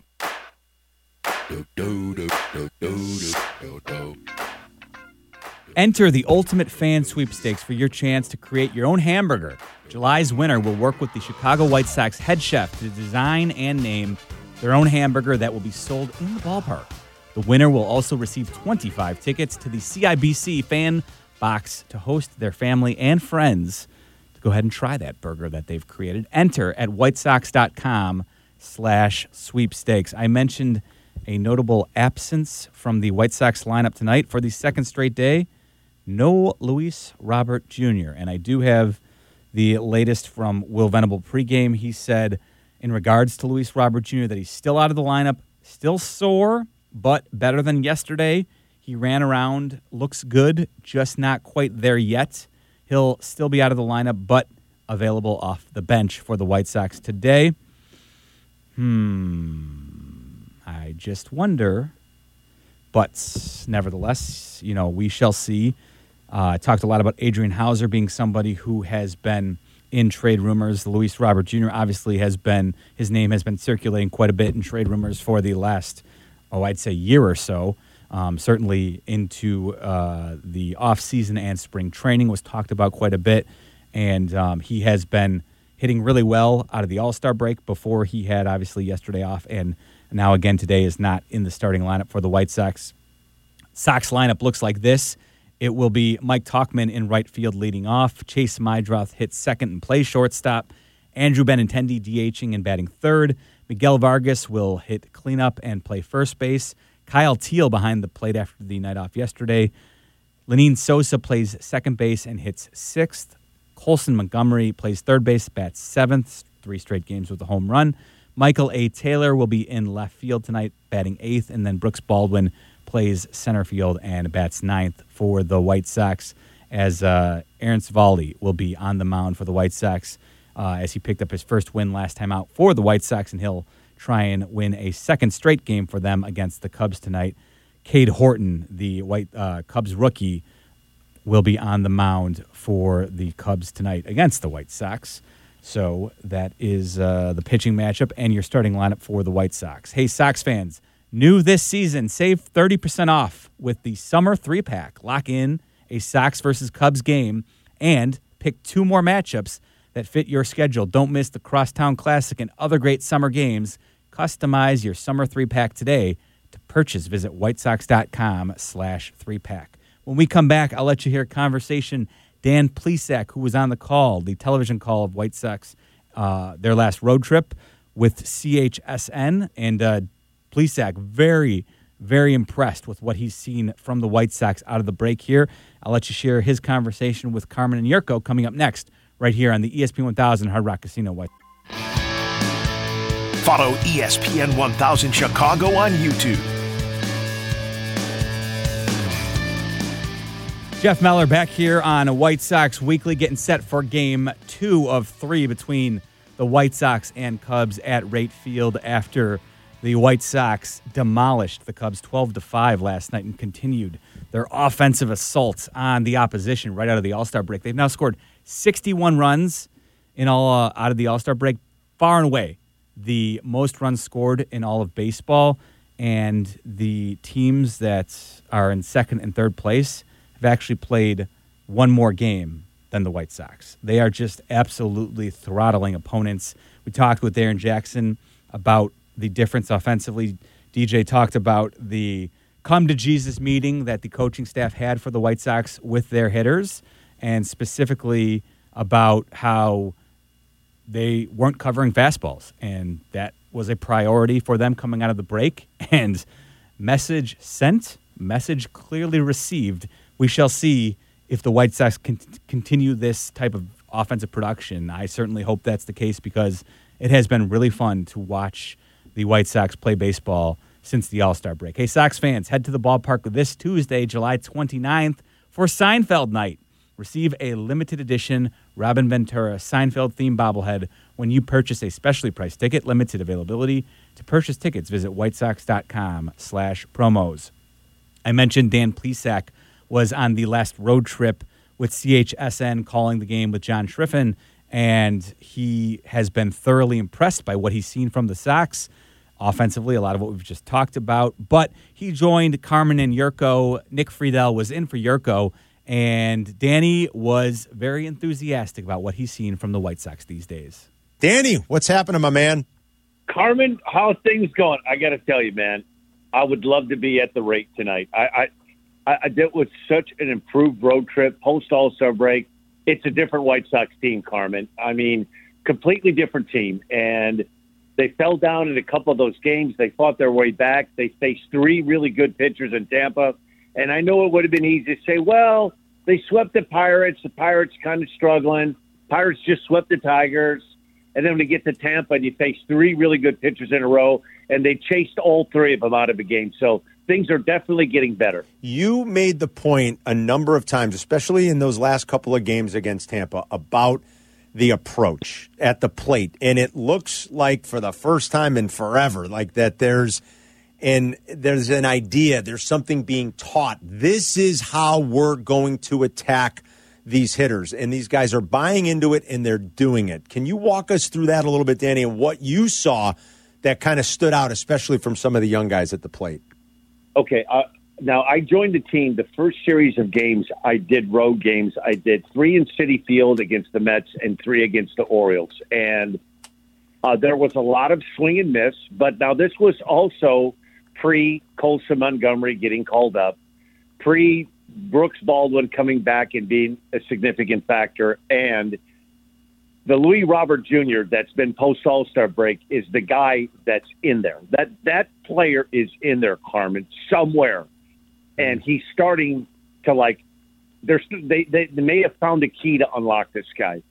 Enter the Ultimate Fan Sweepstakes for your chance to create your own hamburger. July's winner will work with the Chicago White Sox head chef to design and name their own hamburger that will be sold in the ballpark. The winner will also receive 25 tickets to the CIBC Fan Box to host their family and friends to go ahead and try that burger that they've created. Enter at whitesox.com/sweepstakes. I mentioned a notable absence from the White Sox lineup tonight for the second straight day. No Luis Robert Jr. And I do have the latest from Will Venable pregame. He said in regards to Luis Robert Jr. that he's still out of the lineup, still sore, but better than yesterday. He ran around, looks good, just not quite there yet. He'll still be out of the lineup, but available off the bench for the White Sox today. I just wonder. But nevertheless, we shall see. Talked a lot about Adrian Hauser being somebody who has been in trade rumors. Luis Robert Jr. obviously his name has been circulating quite a bit in trade rumors for the last, I'd say year or so. Certainly into the offseason and spring training was talked about quite a bit. And he has been hitting really well out of the All-Star break before he had obviously yesterday off. And now again today is not in the starting lineup for the White Sox. Sox lineup looks like this. It will be Mike Tauchman in right field leading off. Chase Meidroth hits second and plays shortstop. Andrew Benintendi DHing and batting third. Miguel Vargas will hit cleanup and play first base. Kyle Teal behind the plate after the night off yesterday. Lenine Sosa plays second base and hits sixth. Colson Montgomery plays third base, bats seventh, 3 straight games with a home run. Michael A. Taylor will be in left field tonight, batting eighth, and then Brooks Baldwin plays center field and bats ninth for the White Sox, as Aaron Civale will be on the mound for the White Sox as he picked up his first win last time out for the White Sox, and he'll try and win a second straight game for them against the Cubs tonight. Cade Horton, the Cubs rookie, will be on the mound for the Cubs tonight against the White Sox. So that is the pitching matchup and your starting lineup for the White Sox. Hey, Sox fans, new this season, save 30% off with the Summer 3-Pack. Lock in a Sox versus Cubs game and pick 2 more matchups that fit your schedule. Don't miss the Crosstown Classic and other great summer games. Customize your Summer 3-Pack today. To purchase, visit whitesox.com/3-pack. When we come back, I'll let you hear a conversation. Dan Plesac, who was on the call, the television call of White Sox, their last road trip with CHSN. And Plesac, very, very impressed with what he's seen from the White Sox out of the break here. I'll let you share his conversation with Carmen and Yurko coming up next, right here on the ESPN 1000 Hard Rock Casino. Follow ESPN 1000 Chicago on YouTube. Jeff Meller back here on a White Sox Weekly, getting set for Game 2 of 3 between the White Sox and Cubs at Rate Field after the White Sox demolished the Cubs 12-5 last night and continued their offensive assault on the opposition right out of the All-Star break. They've now scored 61 runs in all out of the All-Star break, far and away the most runs scored in all of baseball, and the teams that are in second and third place have actually played one more game than the White Sox. They are just absolutely throttling opponents. We talked with Darren Jackson about the difference offensively. DJ talked about the come-to-Jesus meeting that the coaching staff had for the White Sox with their hitters, and specifically about how they weren't covering fastballs, and that was a priority for them coming out of the break. And message sent, message clearly received. We shall see if the White Sox can continue this type of offensive production. I certainly hope that's the case, because it has been really fun to watch the White Sox play baseball since the All-Star break. Hey, Sox fans, head to the ballpark this Tuesday, July 29th, for Seinfeld Night. Receive a limited edition Robin Ventura Seinfeld-themed bobblehead when you purchase a specially priced ticket. Limited availability. To purchase tickets, visit whitesox.com/promos. I mentioned Dan Plesac was on the last road trip with CHSN calling the game with John Schriffen, and he has been thoroughly impressed by what he's seen from the Sox. Offensively, a lot of what we've just talked about. But he joined Carmen and Yurko. Nick Friedel was in for Yurko, and Danny was very enthusiastic about what he's seen from the White Sox these days. Danny, what's happening, my man? Carmen, how's things going? I got to tell you, man, I would love to be at the rate tonight. I did with such an improved road trip post All-Star break. It's a different White Sox team, Carmen. I mean, completely different team. And they fell down in a couple of those games. They fought their way back. They faced 3 really good pitchers in Tampa. And I know it would have been easy to say, well, they swept the Pirates. The Pirates kind of struggling. Pirates just swept the Tigers. And then when you get to Tampa and you face 3 really good pitchers in a row, and they chased all 3 of them out of the game. So things are definitely getting better. You made the point a number of times, especially in those last couple of games against Tampa, about the approach at the plate. And it looks like for the first time in forever, like that there's an idea, there's something being taught. This is how we're going to attack these hitters. And these guys are buying into it, and they're doing it. Can you walk us through that a little bit, Danny, and what you saw that kind of stood out, especially from some of the young guys at the plate? Okay, now I joined the team. The first series of games, I did road games. I did 3 in Citi Field against the Mets and 3 against the Orioles. And there was a lot of swing and miss. But now this was also pre-Colson Montgomery getting called up. pre-Brooks Baldwin coming back and being a significant factor, and the Louis Robert Jr. that's been post-All-Star break is the guy that's in there. That player is in there, Carmen, somewhere. And he's starting to, they may have found a key to unlock this guy.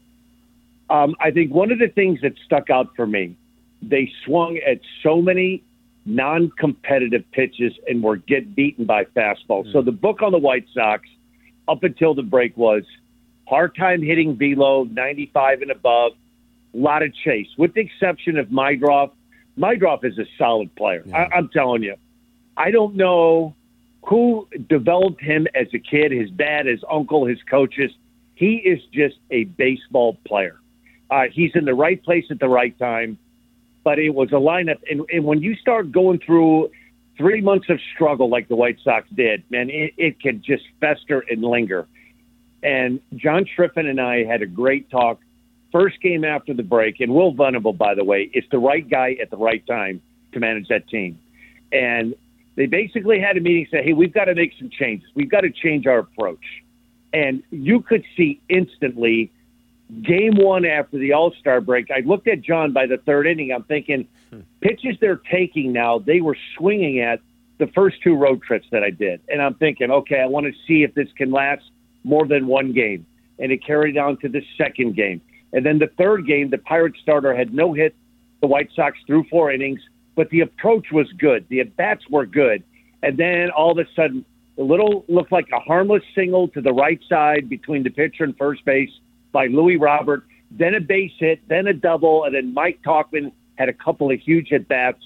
I think one of the things that stuck out for me, they swung at so many non-competitive pitches and were get beaten by fastballs. So the book on the White Sox up until the break was hard time hitting velo, 95 and above, a lot of chase. With the exception of Mydroff. Mydroff is a solid player. Yeah. I'm telling you. I don't know who developed him as a kid, his dad, his uncle, his coaches. He is just a baseball player. He's in the right place at the right time. But it was a lineup. And when you start going through 3 months of struggle like the White Sox did, man, it can just fester and linger. And John Striffen and I had a great talk first game after the break. And Will Venable, by the way, is the right guy at the right time to manage that team. And they basically had a meeting, say, hey, we've got to make some changes. We've got to change our approach. And you could see instantly game one after the All-Star break, I looked at John by the third inning. I'm thinking pitches they're taking now, they were swinging at the first 2 road trips that I did. And I'm thinking, okay, I want to see if this can last more than one game. And it carried on to the second game. And then the third game, the Pirates starter had no hit. The White Sox threw 4 innings, but the approach was good. The at-bats were good. And then all of a sudden, a little looked like a harmless single to the right side between the pitcher and first base by Louis Robert, then a base hit, then a double, and then Mike Tauchman had a couple of huge at-bats.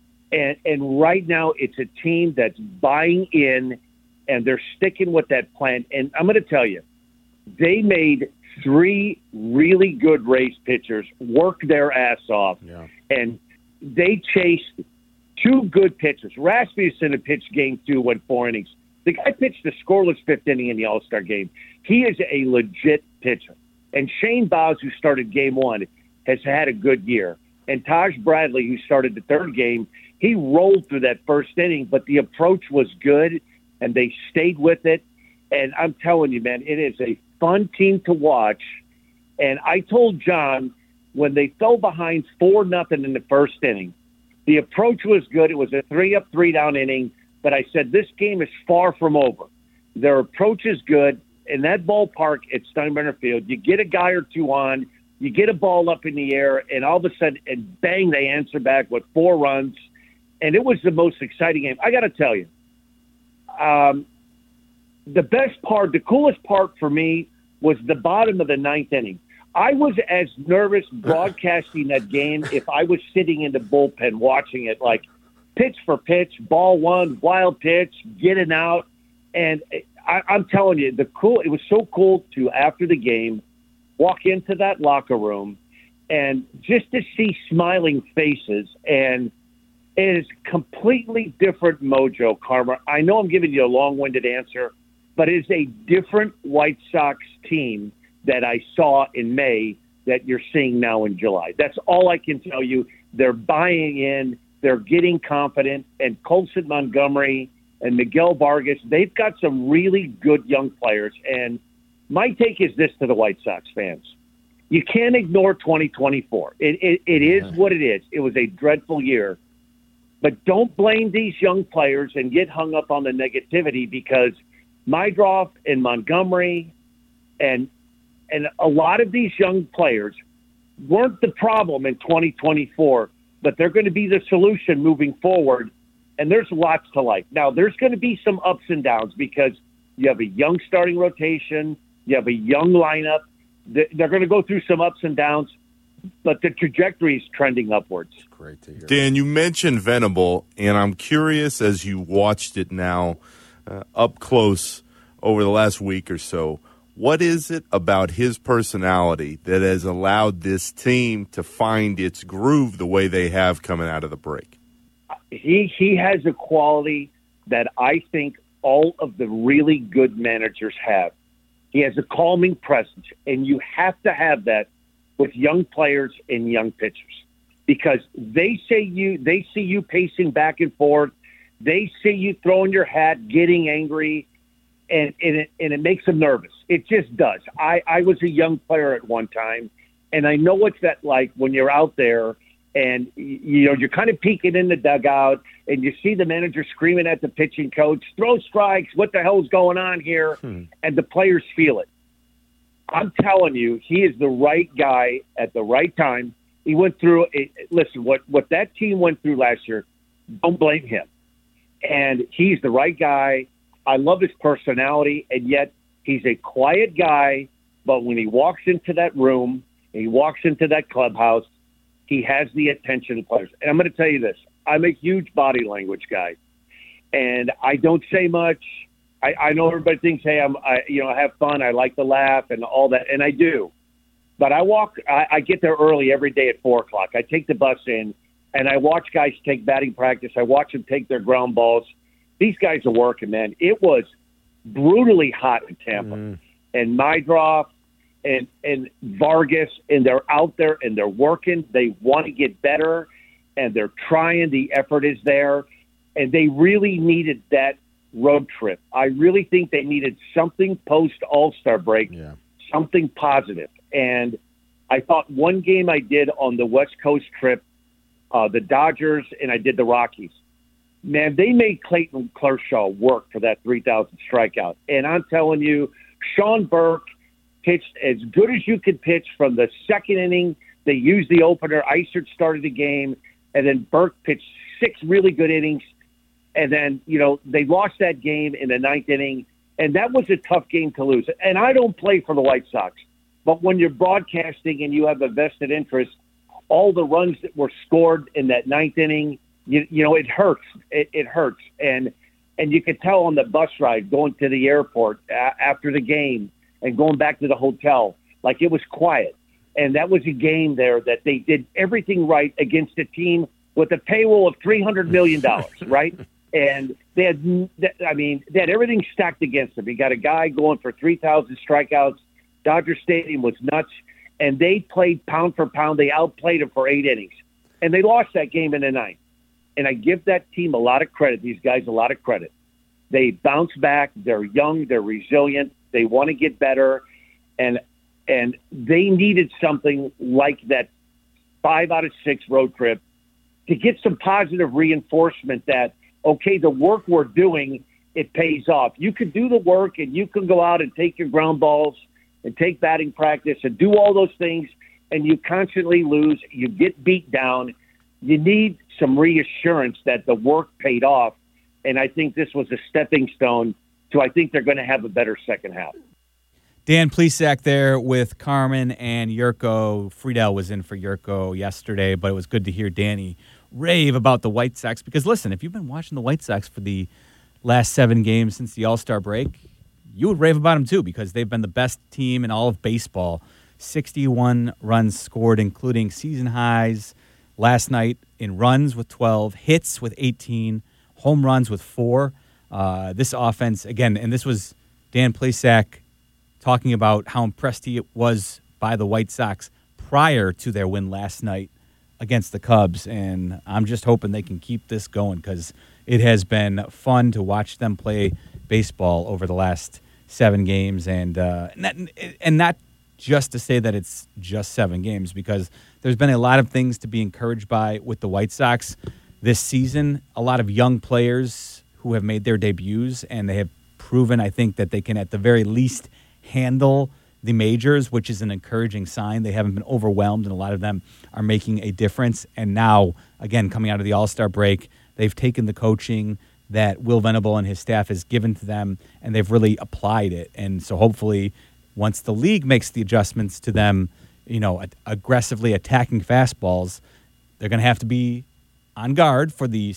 And right now it's a team that's buying in, and they're sticking with that plan. And I'm going to tell you, they made 3 really good Rays pitchers work their ass off, and they chased 2 good pitchers. Rasmussen had pitched game 2, went 4 innings. The guy pitched the scoreless 5th inning in the All-Star game. He is a legit pitcher. And Shane Baz, who started game 1, has had a good year. And Taj Bradley, who started the 3rd game, he rolled through that first inning, but the approach was good, and they stayed with it. And I'm telling you, man, it is a fun team to watch. And I told John, when they fell behind 4-0 in the first inning, the approach was good. It was a 3-up, 3-down inning. But I said, this game is far from over. Their approach is good. In that ballpark at Steinbrenner Field, you get a guy or 2 on, you get a ball up in the air, and all of a sudden, and bang, they answer back with 4 runs. And it was the most exciting game. I got to tell you, the best part, the coolest part for me was the bottom of the 9th inning. I was as nervous broadcasting that game if I was sitting in the bullpen watching it, like pitch for pitch, ball 1, wild pitch, get it out. And I'm telling you, it was so cool to, after the game, walk into that locker room and just to see smiling faces. And it is completely different mojo, Karma. I know I'm giving you a long-winded answer, but it is a different White Sox team that I saw in May that you're seeing now in July. That's all I can tell you. They're buying in. They're getting confident. And Colson Montgomery and Miguel Vargas, they've got some really good young players. And my take is this to the White Sox fans. You can't ignore 2024. It is what it is. It was a dreadful year. But don't blame these young players and get hung up on the negativity, because Mydroff and Montgomery and a lot of these young players weren't the problem in 2024, but they're going to be the solution moving forward. And there's lots to like. Now, there's going to be some ups and downs because you have a young starting rotation. You have a young lineup. They're going to go through some ups and downs, but the trajectory is trending upwards. Great to hear. Dan, you mentioned Venable, and I'm curious, as you watched it now up close over the last week or so, what is it about his personality that has allowed this team to find its groove the way they have coming out of the break? He has a quality that I think all of the really good managers have. He has a calming presence, and you have to have that with young players and young pitchers, because they see you pacing back and forth. They see you throwing your hat, getting angry, and it makes them nervous. It just does. I was a young player at one time, and I know what's that like when you're out there and you're kind of peeking in the dugout and you see the manager screaming at the pitching coach, throw strikes, what the hell's going on here? And the players feel it. I'm telling you, he is the right guy at the right time. He went through listen, what that team went through last year, don't blame him. And he's the right guy. I love his personality, and yet he's a quiet guy, but when he walks into that room, and he walks into that clubhouse, he has the attention of players. And I'm going to tell you this. I'm a huge body language guy, and I don't say much. I know everybody thinks, hey, I have fun. I like to laugh and all that, and I do. But I get there early every day at 4 o'clock. I take the bus in, and I watch guys take batting practice. I watch them take their ground balls. These guys are working, man. It was brutally hot in Tampa. And Mydroff and Vargas, and they're out there, and they're working. They want to get better, and they're trying. The effort is there. And they really needed that road trip. I really think they needed something post-All-Star break, something positive. And I thought one game I did on the West Coast trip, the Dodgers, and I did the Rockies. Man, they made Clayton Kershaw work for that 3,000 strikeout. And I'm telling you, Sean Burke pitched as good as you could pitch from the second inning. They used the opener. Eisert started the game. And then Burke pitched 6 really good innings. And then, they lost that game in the 9th inning. And that was a tough game to lose. And I don't play for the White Sox. But when you're broadcasting and you have a vested interest, all the runs that were scored in that 9th inning, it hurts. It hurts. And you could tell on the bus ride going to the airport after the game and going back to the hotel, like it was quiet. And that was a game there that they did everything right against a team with a payroll of $300 million, right? And they had everything stacked against them. You got a guy going for 3,000 strikeouts. Dodger Stadium was nuts. And they played pound for pound. They outplayed them for 8 innings. And they lost that game in the 9th. And I give that team a lot of credit, these guys a lot of credit. They bounce back. They're young. They're resilient. They want to get better. And they needed something like that 5 out of 6 road trip to get some positive reinforcement that, okay, the work we're doing, it pays off. You can do the work, and you can go out and take your ground balls and take batting practice and do all those things, and you constantly lose. You get beat down. You need some reassurance that the work paid off, and I think this was a stepping stone to I think they're going to have a better second half. Dan Plesac there with Carmen and Yurko. Friedel was in for Yurko yesterday, but it was good to hear Danny rave about the White Sox because, listen, if you've been watching the White Sox for the last 7 games since the All-Star break, you would rave about them too because they've been the best team in all of baseball. 61 runs scored, including season highs last night in runs with 12, hits with 18, home runs with 4. This offense, again, and this was Dan Plesac talking about how impressed he was by the White Sox prior to their win last night against the Cubs. And I'm just hoping they can keep this going because it has been fun to watch them play baseball over the last 7 games. And not just to say that it's just 7 games because there's been a lot of things to be encouraged by with the White Sox this season. A lot of young players who have made their debuts, and they have proven, I think, that they can at the very least handle the majors, which is an encouraging sign. They haven't been overwhelmed, and a lot of them are making a difference. And now, again, coming out of the All-Star break, they've taken the coaching that Will Venable and his staff has given to them, and they've really applied it. And so hopefully once the league makes the adjustments to them, aggressively attacking fastballs, they're going to have to be on guard for the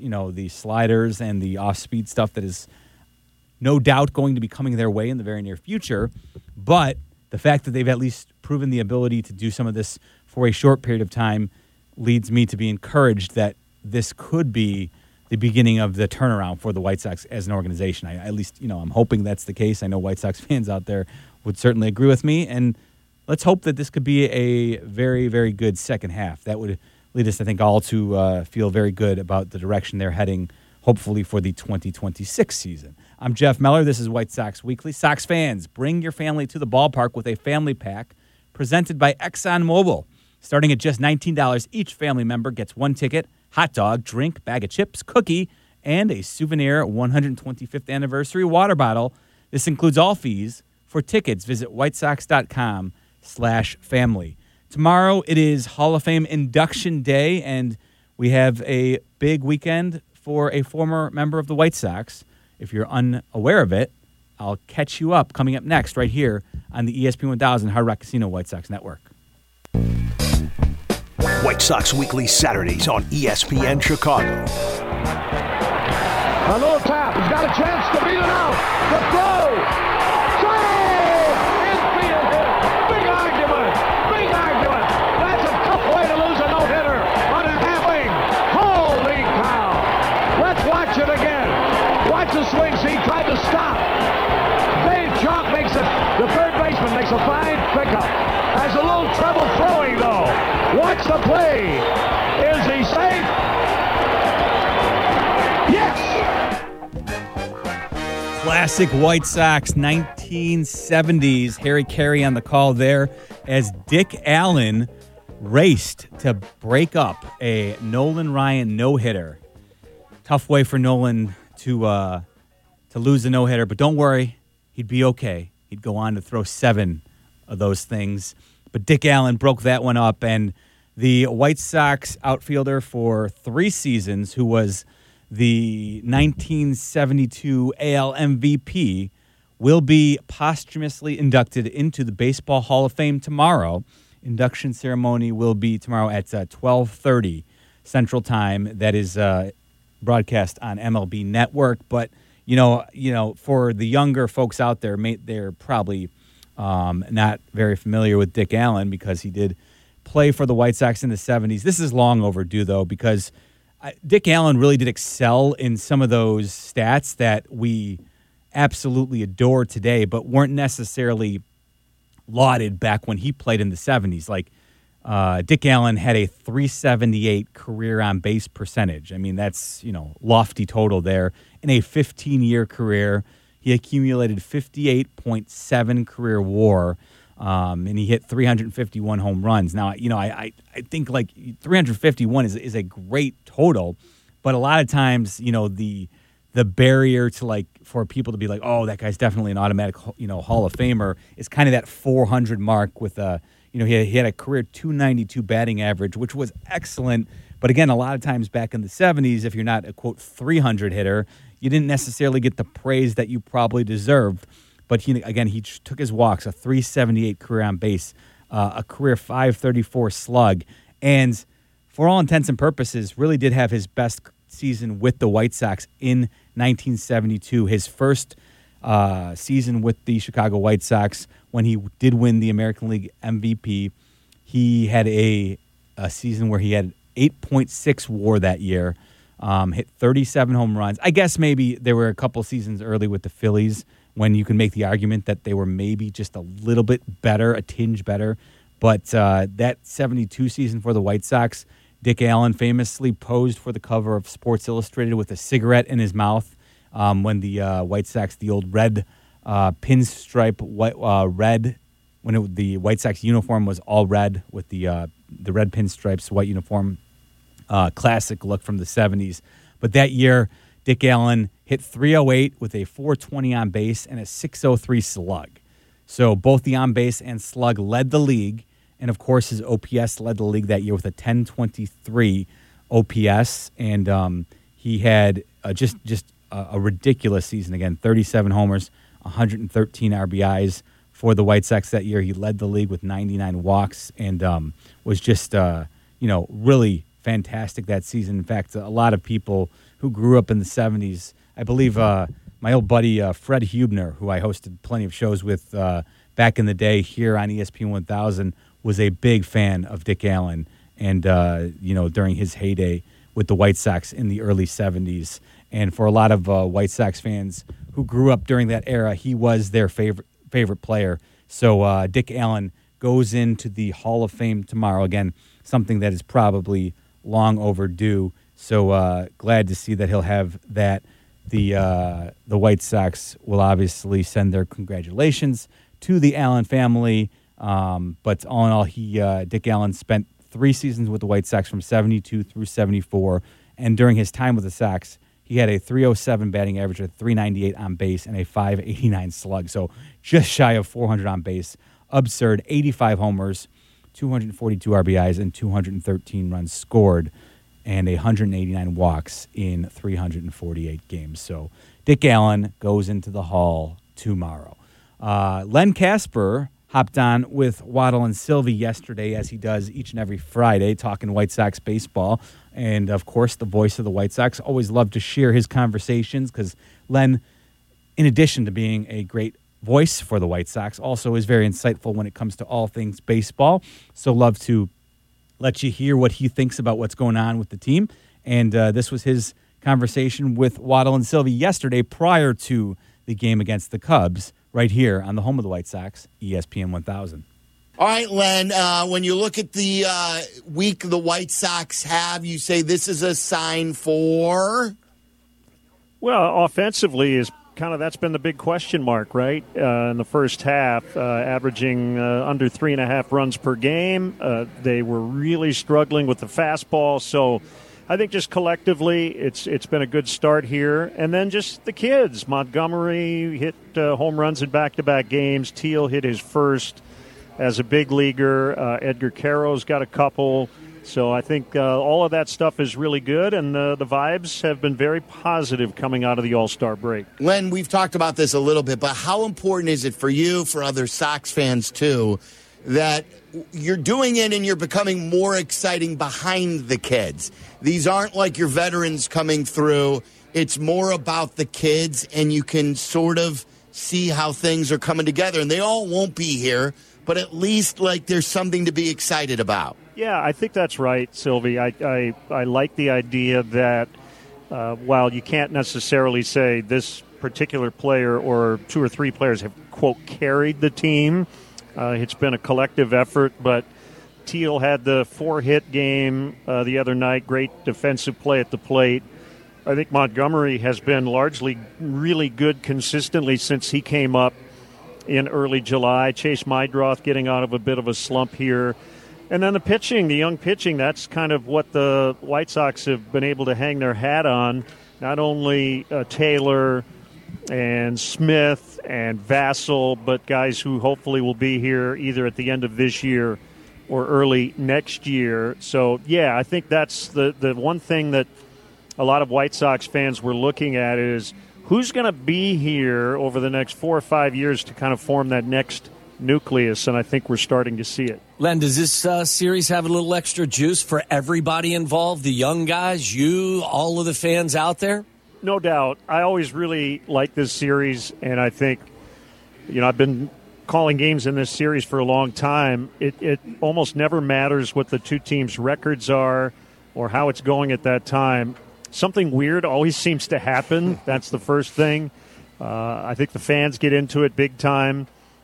sliders and the off-speed stuff that is no doubt going to be coming their way in the very near future. But the fact that they've at least proven the ability to do some of this for a short period of time leads me to be encouraged that this could be the beginning of the turnaround for the White Sox as an organization. I'm hoping that's the case. I know White Sox fans out there would certainly agree with me. And let's hope that this could be a very, very good second half. That would lead us, I think, all to feel very good about the direction they're heading hopefully for the 2026 season. I'm Jeff Meller. This is White Sox Weekly. Sox fans, bring your family to the ballpark with a family pack presented by ExxonMobil. Starting at just $19, each family member gets one ticket, hot dog, drink, bag of chips, cookie, and a souvenir 125th anniversary water bottle. This includes all fees. For tickets, visit whitesox.com/family. Tomorrow it is Hall of Fame induction day, and we have a big weekend for a former member of the White Sox. If you're unaware of it, I'll catch you up coming up next right here on the ESPN 1000 Hard Rock Casino White Sox Network. White Sox Weekly Saturdays on ESPN Chicago. A little tap. He's got a chance to beat it out. The throw. Swing! Infield hit. Big argument. Big argument. That's a tough way to lose a no-hitter on a half-wing. Holy cow. Let's watch it again. Watch the swing. See, he tried to stop. Dave Chalk makes it. The third baseman makes a fine pickup. Has a little trouble throwing, though. Watch the play. Is he safe? Yes! Classic White Sox 1970s. Harry Carey on the call there as Dick Allen raced to break up a Nolan Ryan no-hitter. Tough way for Nolan to lose a no-hitter, but don't worry, he'd be okay. He'd go on to throw 7 of those things. But Dick Allen broke that one up, and the White Sox outfielder for 3 seasons, who was the 1972 AL MVP, will be posthumously inducted into the Baseball Hall of Fame tomorrow. Induction ceremony will be tomorrow at 12:30 Central Time. That is broadcast on MLB Network. But you know, for the younger folks out there, they're probably not very familiar with Dick Allen because he did play for the White Sox in the 70s. This is long overdue, though, because Dick Allen really did excel in some of those stats that we absolutely adore today, but weren't necessarily lauded back when he played in the 70s. Like, Dick Allen had a .378 career on base percentage. I mean, that's, lofty total there. In a 15-year career, he accumulated 58.7 career WAR, and he hit 351 home runs. Now, I think like 351 is a great total, but a lot of times, the barrier to for people to be like, oh, that guy's definitely an automatic, Hall of Famer is kind of that 400 mark with he had a career .292 batting average, which was excellent. But again, a lot of times back in the 70s, if you're not a quote 300 hitter, you didn't necessarily get the praise that you probably deserved. But he took his walks, a .378 career on base, a career .534 slug, and for all intents and purposes, really did have his best season with the White Sox in 1972. His first season with the Chicago White Sox, when he did win the American League MVP, he had a season where he had 8.6 WAR that year, hit 37 home runs. I guess maybe there were a couple seasons early with the Phillies when you can make the argument that they were maybe just a little bit better, a tinge better. But that 72 season for the White Sox, Dick Allen famously posed for the cover of Sports Illustrated with a cigarette in his mouth when the White Sox, the old red pinstripe red, when the White Sox uniform was all red with the red pinstripes, white uniform, classic look from the 70s. But that year, Dick Allen hit .308 with a .420 on base and a .603 slug. So both the on base and slug led the league, and of course his OPS led the league that year with a .1023 OPS, and he had just a ridiculous season again. 37 homers, 113 RBIs for the White Sox that year. He led the league with 99 walks and was just really fantastic that season. In fact, a lot of people who grew up in the 70s, I believe my old buddy Fred Hubner, who I hosted plenty of shows with back in the day here on ESPN 1000, was a big fan of Dick Allen and, during his heyday with the White Sox in the early 70s. And for a lot of White Sox fans who grew up during that era, he was their favorite player. So Dick Allen goes into the Hall of Fame tomorrow. Again, something that is probably long overdue. So glad to see that he'll have that. The White Sox will obviously send their congratulations to the Allen family. But all in all, Dick Allen spent 3 seasons with the White Sox from 72 through 74. And during his time with the Sox, he had a .307 batting average, a .398 on base, and a .589 slug. So just shy of 400 on base. Absurd. 85 homers, 242 RBIs, and 213 runs scored, and 189 walks in 348 games. So Dick Allen goes into the Hall tomorrow. Len Casper hopped on with Waddle and Sylvie yesterday, as he does each and every Friday, talking White Sox baseball. And, of course, the voice of the White Sox. Always love to share his conversations because Len, in addition to being a great voice for the White Sox, also is very insightful when it comes to all things baseball. So love to let you hear what he thinks about what's going on with the team. And this was his conversation with Waddle and Sylvie yesterday prior to the game against the Cubs right here on the home of the White Sox, ESPN 1000. All right, Len, when you look at the week the White Sox have, you say this is a sign for? Well, offensively is kind of that's been the big question mark, right? In the first half, averaging under 3.5 runs per game. They were really struggling with the fastball, so I think just collectively it's been a good start here. And then just the kids. Montgomery hit home runs in back-to-back games. Teal hit his first as a big leaguer. Edgar Caro's got a couple. So I think all of that stuff is really good, and the vibes have been very positive coming out of the All-Star break. Len, we've talked about this a little bit, but how important is it for you, for other Sox fans too, that you're doing it and you're becoming more exciting behind the kids? These aren't like your veterans coming through. It's more about the kids, and you can sort of see how things are coming together. And they all won't be here, but at least like there's something to be excited about. Yeah, I think that's right, Sylvie. I like the idea that while you can't necessarily say this particular player or 2 or 3 players have, quote, carried the team, it's been a collective effort, but Teal had the 4-hit game the other night, great defensive play at the plate. I think Montgomery has been largely really good consistently since he came up in early July. Chase Meidroth getting out of a bit of a slump here. And then the pitching, the young pitching, that's kind of what the White Sox have been able to hang their hat on. Not only Taylor and Smith and Vassell, but guys who hopefully will be here either at the end of this year or early next year. So, yeah, I think that's the one thing that a lot of White Sox fans were looking at is who's going to be here over the next 4 or 5 years to kind of form that next nucleus, and I think we're starting to see it. Len, does this series have a little extra juice for everybody involved, the young guys, you, all of the fans out there? No doubt. I always really like this series, and I think, I've been calling games in this series for a long time. It almost never matters what the two teams' records are or how it's going at that time. Something weird always seems to happen. That's the first thing. I think the fans get into it big time.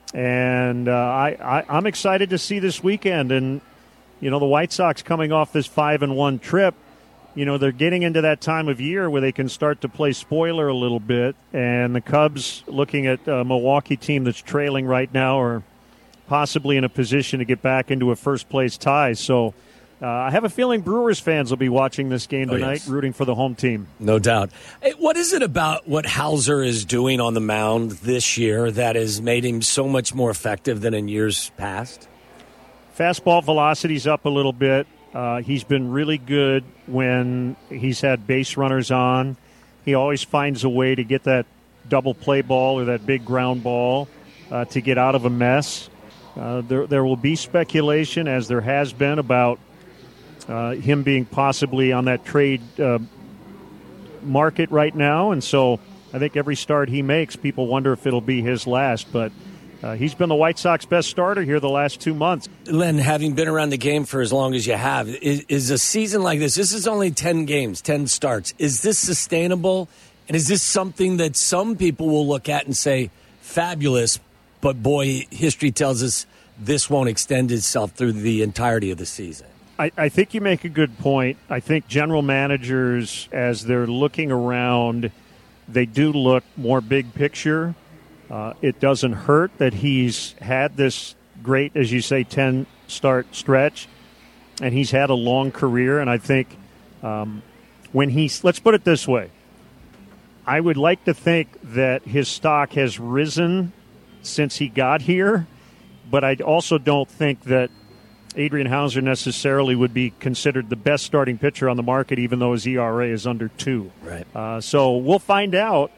And I'm excited to see this weekend. And, the White Sox coming off this 5-1 trip, they're getting into that time of year where they can start to play spoiler a little bit. And the Cubs, looking at a Milwaukee team that's trailing right now, are possibly in a position to get back into a first-place tie. So I have a feeling Brewers fans will be watching this game tonight, rooting for the home team. No doubt. Hey, what is it about what Hauser is doing on the mound this year that has made him so much more effective than in years past? Fastball velocity's up a little bit. He's been really good when he's had base runners on. He always finds a way to get that double play ball or that big ground ball to get out of a mess. There will be speculation, as there has been, about him being possibly on that trade market right now. And so I think every start he makes, people wonder if it'll be his last. But he's been the White Sox best starter here the last 2 months. Len, having been around the game for as long as you have, is a season like this is only 10 games, 10 starts. Is this sustainable? And is this something that some people will look at and say, fabulous, but boy, history tells us this won't extend itself through the entirety of the season? I think you make a good point. I think general managers, as they're looking around, they do look more big picture. It doesn't hurt that he's had this great, as you say, 10-start stretch, and he's had a long career. And I think let's put it this way, I would like to think that his stock has risen since he got here, but I also don't think that Adrian Hauser necessarily would be considered the best starting pitcher on the market, even though his ERA is under 2. Right. So we'll find out.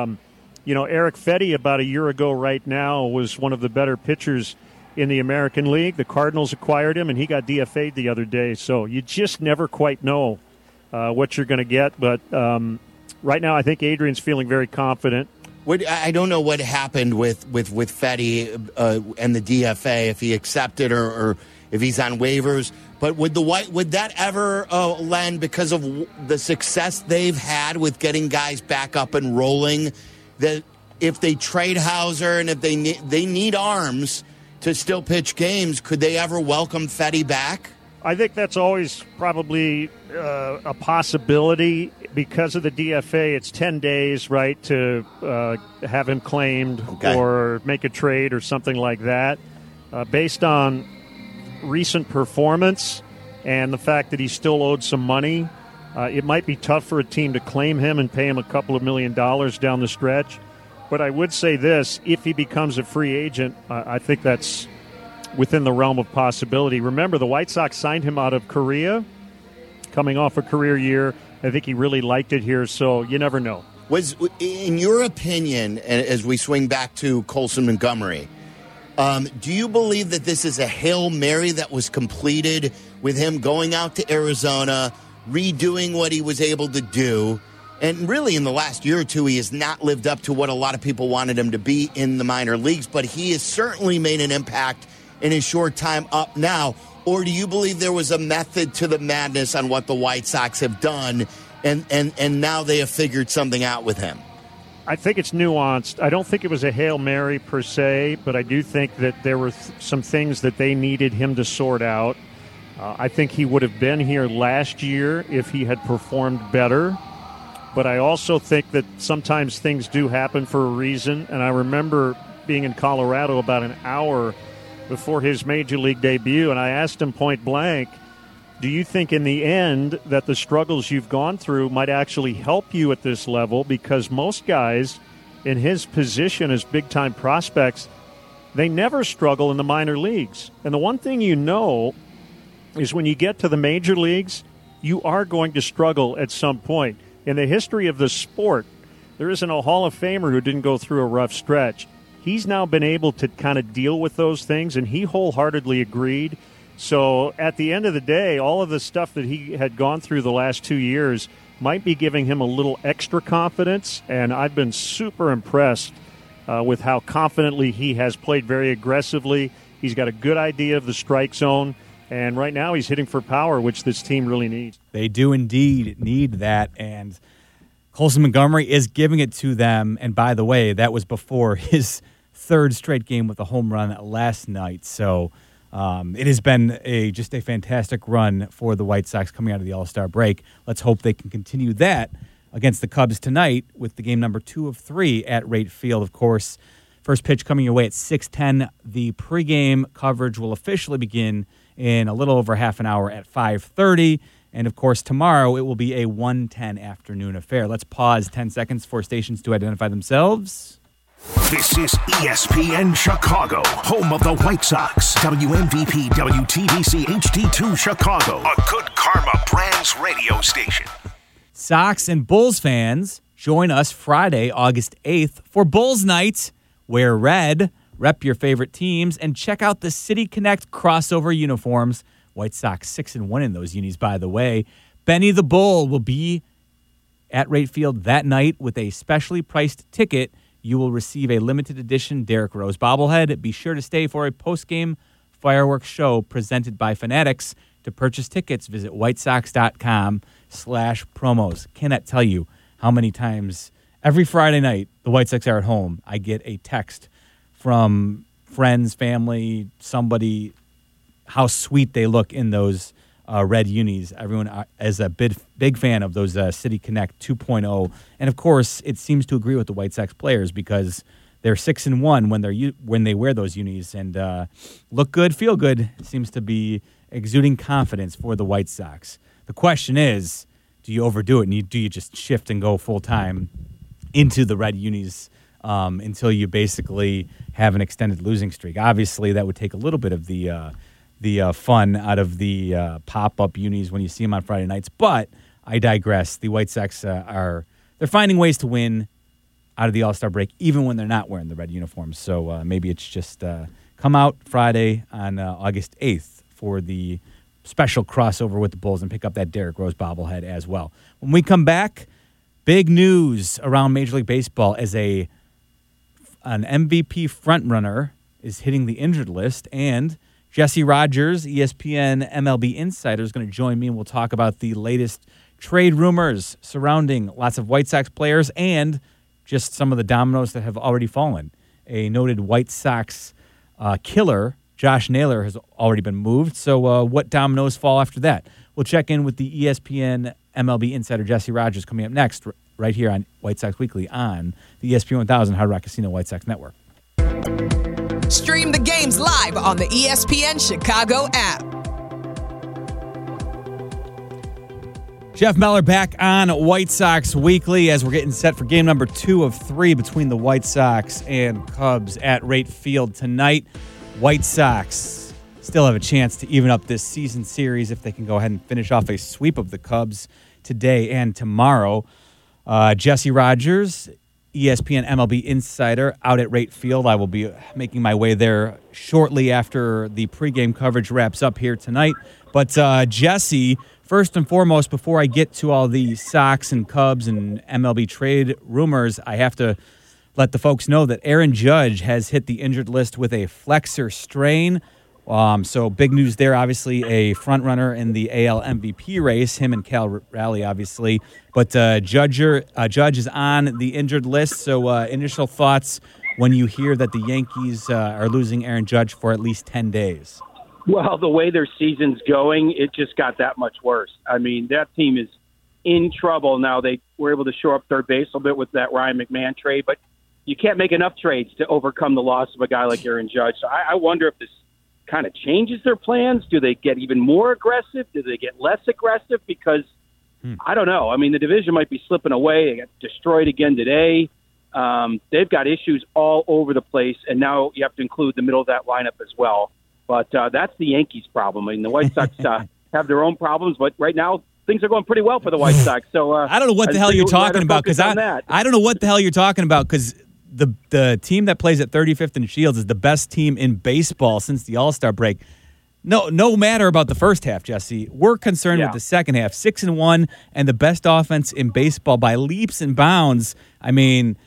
Eric Fetty about a year ago right now was one of the better pitchers in the American League. The Cardinals acquired him, and he got DFA'd the other day. So you just never quite know what you're going to get. But right now I think Adrian's feeling very confident. I don't know what happened with Fetty and the DFA, if he accepted or if he's on waivers. But would that ever lend, because of the success they've had with getting guys back up and rolling, that if they trade Hauser and if they need arms to still pitch games, could they ever welcome Fetty back? I think that's always probably a possibility. Because of the DFA, it's 10 days, right, to have him claimed or make a trade or something like that. Based on recent performance and the fact that he's still owed some money, it might be tough for a team to claim him and pay him a couple of $1 million down the stretch. But I would say this, if he becomes a free agent, I think that's within the realm of possibility. Remember, the White Sox signed him out of Korea, coming off a career year. I think he really liked it here, so you never know. Was, in your opinion, as we swing back to Colson Montgomery, do you believe that this is a Hail Mary that was completed with him going out to Arizona, redoing what he was able to do? And really, in the last year or two, he has not lived up to what a lot of people wanted him to be in the minor leagues, but he has certainly made an impact in his short time up now. Or do you believe there was a method to the madness on what the White Sox have done, and now they have figured something out with him? I think it's nuanced. I don't think it was a Hail Mary per se, but I do think that there were some things that they needed him to sort out. I think he would have been here last year if he had performed better. But I also think that sometimes things do happen for a reason. And I remember being in Colorado about an hour before his major league debut, and I asked him point blank, do you think in the end that the struggles you've gone through might actually help you at this level? Because most guys in his position as big-time prospects, they never struggle in the minor leagues. And the one thing you know is when you get to the major leagues, you are going to struggle at some point. In the history of the sport, there isn't a Hall of Famer who didn't go through a rough stretch. He's now been able to kind of deal with those things, and he wholeheartedly agreed. So at the end of the day, all of the stuff that he had gone through the last 2 years might be giving him a little extra confidence, and I've been super impressed with how confidently he has played very aggressively. He's got a good idea of the strike zone, and right now he's hitting for power, which this team really needs. They do indeed need that, and Colson Montgomery is giving it to them. And by the way, that was before his third straight game with a home run last night. So it has been just a fantastic run for the White Sox coming out of the All-Star break. Let's hope they can continue that against the Cubs tonight with the game number 2 of 3 at Rate Field. Of course, first pitch coming your way at 6:10. The pregame coverage will officially begin in a little over half an hour at 5:30. And, of course, tomorrow it will be a 1:10 afternoon affair. Let's pause 10 seconds for stations to identify themselves. This is ESPN Chicago, home of the White Sox. WMVP WTBC HD2 Chicago, a Good Karma Brands radio station. Sox and Bulls fans, join us Friday, August 8th for Bulls Night. Wear red, rep your favorite teams, and check out the City Connect crossover uniforms. White Sox 6-1 in those unis, by the way. Benny the Bull will be at Rate Field that night with a specially priced ticket. You will receive a limited edition Derrick Rose bobblehead. Be sure to stay for a post-game fireworks show presented by Fanatics. To purchase tickets, visit whitesox.com/promos. Cannot tell you how many times every Friday night the White Sox are at home, I get a text from friends, family, somebody, how sweet they look in those red unis. Everyone is a big fan of those City Connect 2.0. And, of course, it seems to agree with the White Sox players because they're 6-1 when they wear those unis and look good, feel good. It seems to be exuding confidence for the White Sox. The question is, do you overdo it and do you just shift and go full-time into the red unis until you basically have an extended losing streak? Obviously, that would take a little bit of the fun out of the pop-up unis when you see them on Friday nights. But I digress. The White Sox they're finding ways to win out of the All-Star break, even when they're not wearing the red uniforms. So maybe it's just come out Friday on August 8th for the special crossover with the Bulls and pick up that Derrick Rose bobblehead as well. When we come back, big news around Major League Baseball as an MVP frontrunner is hitting the injured list, and Jesse Rogers, ESPN MLB insider, is going to join me, and we'll talk about the latest trade rumors surrounding lots of White Sox players and just some of the dominoes that have already fallen. A noted White Sox killer, Josh Naylor, has already been moved. So what dominoes fall after that? We'll check in with the ESPN MLB insider, Jesse Rogers, coming up next right here on White Sox Weekly on the ESPN 1000 Hard Rock Casino White Sox Network. Stream the games live on the ESPN Chicago app. Jeff Meller back on White Sox Weekly as we're getting set for game number 2 of 3 between the White Sox and Cubs at Wright Field tonight. White Sox still have a chance to even up this season series if they can go ahead and finish off a sweep of the Cubs today and tomorrow. Jesse Rogers, ESPN MLB insider, out at Wright Field. I will be making my way there shortly after the pregame coverage wraps up here tonight. But Jesse, first and foremost, before I get to all the Sox and Cubs and MLB trade rumors, I have to let the folks know that Aaron Judge has hit the injured list with a flexor strain. So big news there, obviously a front runner in the AL MVP race, him and Cal Raleigh, obviously. But Judge is on the injured list. So initial thoughts when you hear that the Yankees are losing Aaron Judge for at least 10 days. Well, the way their season's going, it just got that much worse. I mean, that team is in trouble now. They were able to shore up third base a little bit with that Ryan McMahon trade, but you can't make enough trades to overcome the loss of a guy like Aaron Judge. So I wonder if this kind of changes their plans. Do they get even more aggressive? Do they get less aggressive? Because I don't know. I mean, the division might be slipping away. They got destroyed again today. They've got issues all over the place, and now you have to include the middle of that lineup as well. But that's the Yankees' problem. I mean, the White Sox have their own problems, but right now things are going pretty well for the White Sox. So I don't know what the hell you're talking about because I don't know what the hell you're talking about because the team that plays at 35th and Shields is the best team in baseball since the All-Star break. No matter about the first half, Jesse. We're concerned with the second half. 6-1 and the best offense in baseball by leaps and bounds. I mean,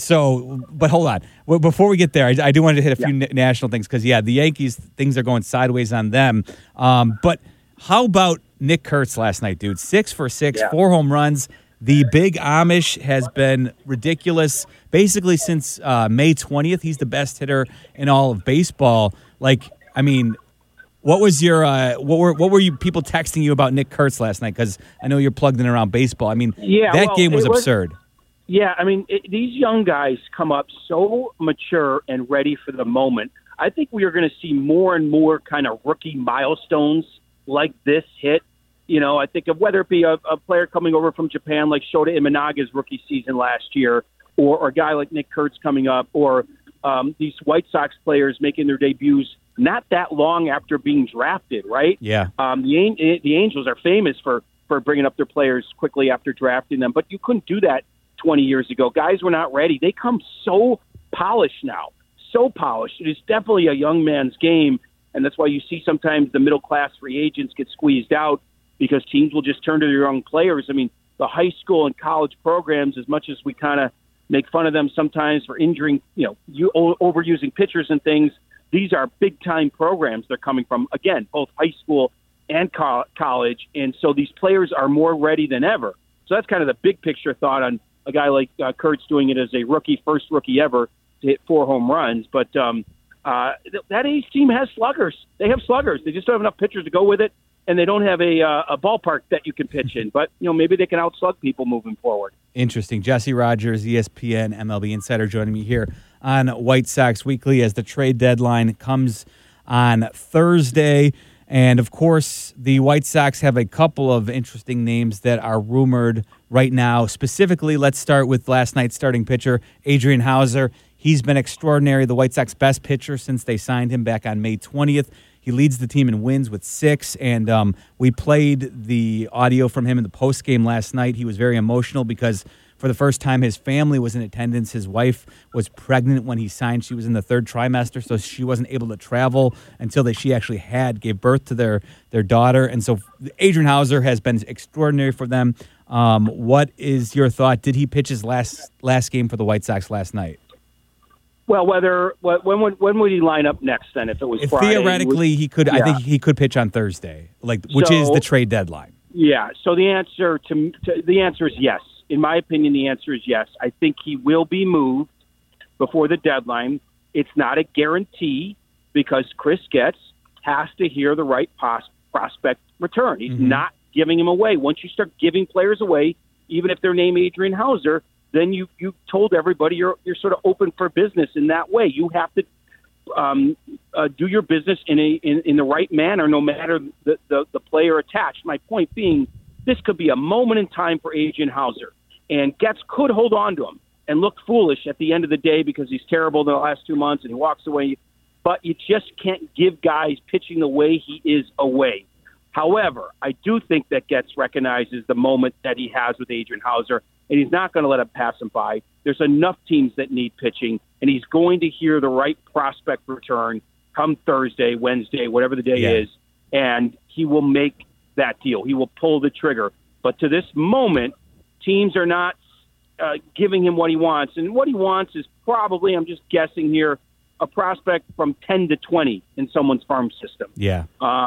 but hold on. Well, before we get there, I do want to hit a few national things because, the Yankees, things are going sideways on them. But how about Nick Kurtz last night, dude? 6 for 6, 4 home runs. The big Amish has been ridiculous basically since May 20th. He's the best hitter in all of baseball. Like, I mean, what was your what were you people texting you about Nick Kurtz last night? Because I know you're plugged in around baseball. I mean, that game was absurd. Yeah, I mean, these young guys come up so mature and ready for the moment. I think we are going to see more and more kind of rookie milestones like this hit. You know, I think of whether it be a player coming over from Japan like Shota Imanaga's rookie season last year, or a guy like Nick Kurtz coming up, or these White Sox players making their debuts not that long after being drafted, right? Yeah. The Angels are famous for bringing up their players quickly after drafting them, but you couldn't do that 20 years ago. Guys were not ready. They come so polished now, so polished. It is definitely a young man's game, and that's why you see sometimes the middle-class free agents get squeezed out because teams will just turn to their young players. I mean, the high school and college programs, as much as we kind of make fun of them sometimes for injuring, overusing pitchers and things, these are big-time programs they're coming from, again, both high school and college, and so these players are more ready than ever. So that's kind of the big-picture thought on a guy like Kurtz doing it as a first rookie ever to hit 4 home runs. But that A's team has sluggers. They have sluggers. They just don't have enough pitchers to go with it. and they don't have a ballpark that you can pitch in. But, maybe they can outslug people moving forward. Interesting. Jesse Rogers, ESPN MLB Insider, joining me here on White Sox Weekly as the trade deadline comes on Thursday. And, of course, the White Sox have a couple of interesting names that are rumored right now. Specifically, let's start with last night's starting pitcher, Adrian Houser. He's been extraordinary, the White Sox best pitcher since they signed him back on May 20th. He leads the team in wins with 6, and we played the audio from him in the postgame last night. He was very emotional because for the first time his family was in attendance. His wife was pregnant when he signed. She was in the 3rd trimester, so she wasn't able to travel until she actually gave birth to their daughter. And so Adrian Houser has been extraordinary for them. What is your thought? Did he pitch his last game for the White Sox last night? Well, when would he line up next then? If it was Friday, theoretically he could. Yeah. I think he could pitch on Thursday, which is the trade deadline. Yeah. So the answer the answer is yes. In my opinion, the answer is yes. I think he will be moved before the deadline. It's not a guarantee because Chris Getz has to hear the right prospect return. He's not giving him away. Once you start giving players away, even if they're named Adrian Houser, then you told everybody you're sort of open for business in that way. You have to do your business in the right manner, no matter the player attached. My point being, this could be a moment in time for Adrian Houser, and Getz could hold on to him and look foolish at the end of the day because he's terrible in the last 2 months and he walks away. But you just can't give guys pitching the way he is away. However, I do think that Getz recognizes the moment that he has with Adrian Houser, and he's not going to let it pass him by. There's enough teams that need pitching, and he's going to hear the right prospect return come Thursday, Wednesday, whatever the day is, and he will make that deal. He will pull the trigger. But to this moment, teams are not giving him what he wants, and what he wants is probably, I'm just guessing here, a prospect from 10 to 20 in someone's farm system. Yeah.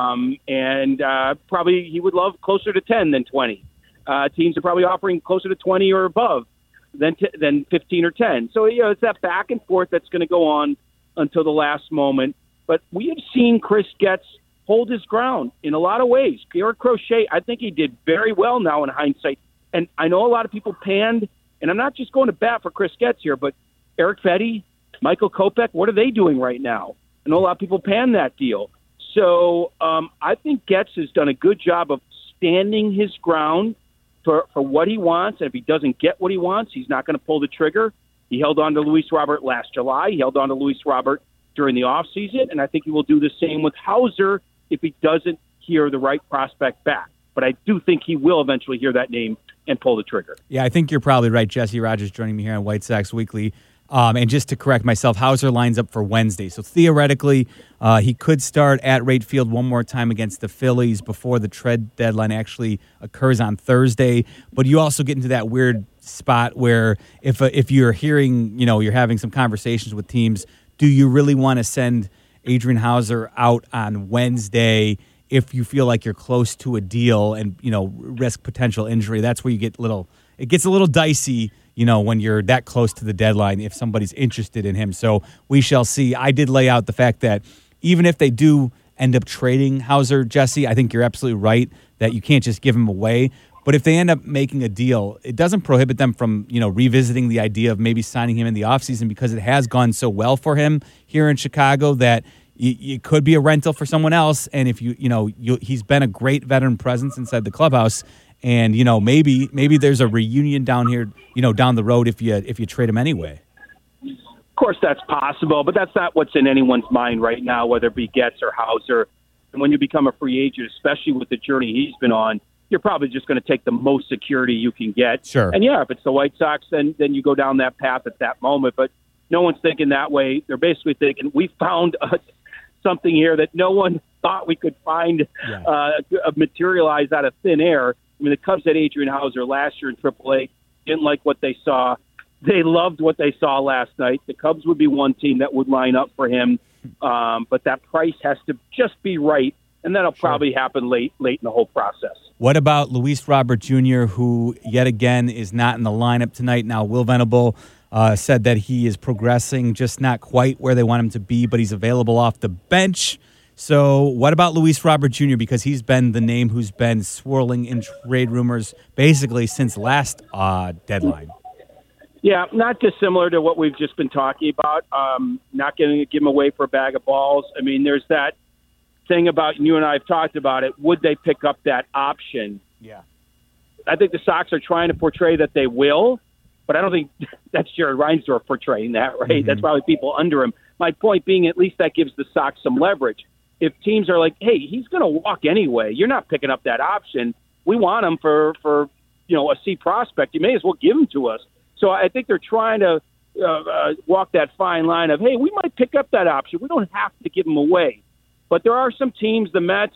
And probably he would love closer to 10 than 20. Teams are probably offering closer to 20 or above than 15 or 10. So, it's that back and forth that's going to go on until the last moment. But we have seen Chris Getz hold his ground in a lot of ways. Eric Crochet, I think he did very well now in hindsight. And I know a lot of people panned, and I'm not just going to bat for Chris Getz here, but Eric Fetty, Michael Kopech, what are they doing right now? I know a lot of people pan that deal. So I think Getz has done a good job of standing his ground for what he wants. And if he doesn't get what he wants, he's not going to pull the trigger. He held on to Luis Robert last July. He held on to Luis Robert during the offseason. And I think he will do the same with Houser if he doesn't hear the right prospect back. But I do think he will eventually hear that name and pull the trigger. Yeah, I think you're probably right. Jesse Rogers joining me here on White Sox Weekly. And just to correct myself, Houser lines up for Wednesday. So theoretically, he could start at Wright Field one more time against the Phillies before the trade deadline actually occurs on Thursday. But you also get into that weird spot where if you're hearing, you're having some conversations with teams, do you really want to send Adrian Houser out on Wednesday if you feel like you're close to a deal and, risk potential injury? That's where it gets a little dicey, when you're that close to the deadline, if somebody's interested in him. So we shall see. I did lay out the fact that even if they do end up trading Houser, Jesse, I think you're absolutely right that you can't just give him away. But if they end up making a deal, it doesn't prohibit them from, revisiting the idea of maybe signing him in the offseason because it has gone so well for him here in Chicago that it could be a rental for someone else. And if he's been a great veteran presence inside the clubhouse. And, maybe there's a reunion down here, down the road if you trade him anyway. Of course, that's possible, but that's not what's in anyone's mind right now, whether it be Getz or Houser. And when you become a free agent, especially with the journey he's been on, you're probably just going to take the most security you can get. Sure. And, if it's the White Sox, then you go down that path at that moment. But no one's thinking that way. They're basically thinking, we found something here that no one thought we could find materialize out of thin air. I mean, the Cubs had Adrian Houser last year in AAA, didn't like what they saw. They loved what they saw last night. The Cubs would be one team that would line up for him, but that price has to just be right, and that'll probably happen late in the whole process. What about Luis Robert Jr., who yet again is not in the lineup tonight? Now, Will Venable said that he is progressing, just not quite where they want him to be, but he's available off the bench. So what about Luis Robert Jr.? Because he's been the name who's been swirling in trade rumors basically since last deadline. Yeah, not dissimilar to what we've just been talking about. Not going to give him away for a bag of balls. I mean, there's that thing about, and you and I have talked about it, would they pick up that option? Yeah. I think the Sox are trying to portray that they will, but I don't think that's Jared Reinsdorf portraying that, right? Mm-hmm. That's probably people under him. My point being, at least that gives the Sox some leverage. If teams are like, hey, he's going to walk anyway, you're not picking up that option. We want him for a C prospect. You may as well give him to us. So I think they're trying to walk that fine line of, hey, we might pick up that option. We don't have to give him away. But there are some teams, the Mets,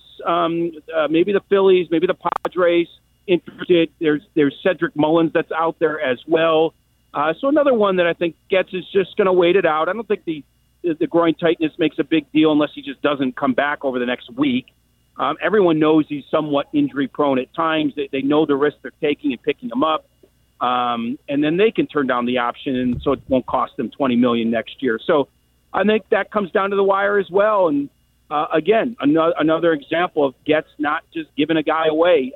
maybe the Phillies, maybe the Padres, interested. There's Cedric Mullins that's out there as well. So another one that I think Getz is just going to wait it out. I don't think the groin tightness makes a big deal unless he just doesn't come back over the next week. Everyone knows he's somewhat injury prone at times. They know the risk they're taking and picking him up. And then they can turn down the option, and so it won't cost them $20 million next year. So I think that comes down to the wire as well. And again, another example of Getz not just giving a guy away.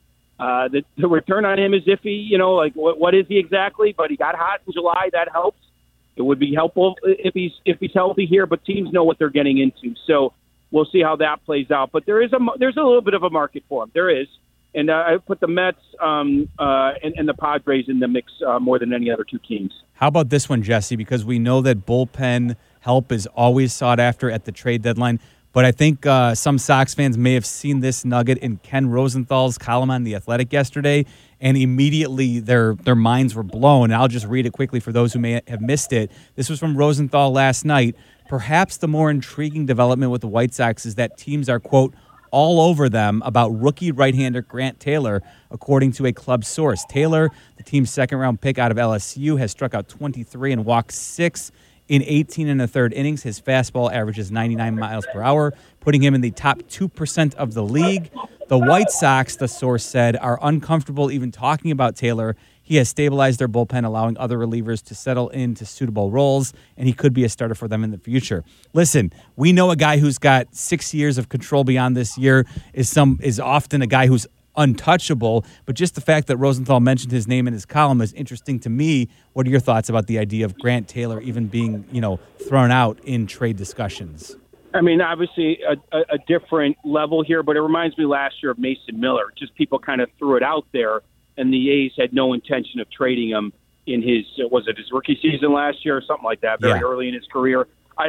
The return on him is iffy. What is he exactly? But he got hot in July. That helps. It would be helpful if he's healthy here. But teams know what they're getting into, so we'll see how that plays out. But there's a little bit of a market for him. There is. And I put the Mets and the Padres in the mix more than any other two teams. How about this one, Jesse? Because we know that bullpen help is always sought after at the trade deadline. But I think some Sox fans may have seen this nugget in Ken Rosenthal's column on The Athletic yesterday, and immediately their minds were blown. And I'll just read it quickly for those who may have missed it. This was from Rosenthal last night. Perhaps the more intriguing development with the White Sox is that teams are, quote, all over them about rookie right-hander Grant Taylor, according to a club source. Taylor, the team's second-round pick out of LSU, has struck out 23 and walked 6 in 18 and a third innings. His fastball averages 99 miles per hour, putting him in the top 2% of the league. The White Sox, the source said, are uncomfortable even talking about Taylor. He has stabilized their bullpen, allowing other relievers to settle into suitable roles, and he could be a starter for them in the future. Listen, we know a guy who's got 6 years of control beyond this year is often a guy who's untouchable, but just the fact that Rosenthal mentioned his name in his column is interesting to me. What are your thoughts about the idea of Grant Taylor even being, thrown out in trade discussions? I mean, obviously a different level here, but it reminds me last year of Mason Miller. Just people kind of threw it out there, and the A's had no intention of trading him in his rookie season last year or something like that, very early in his career.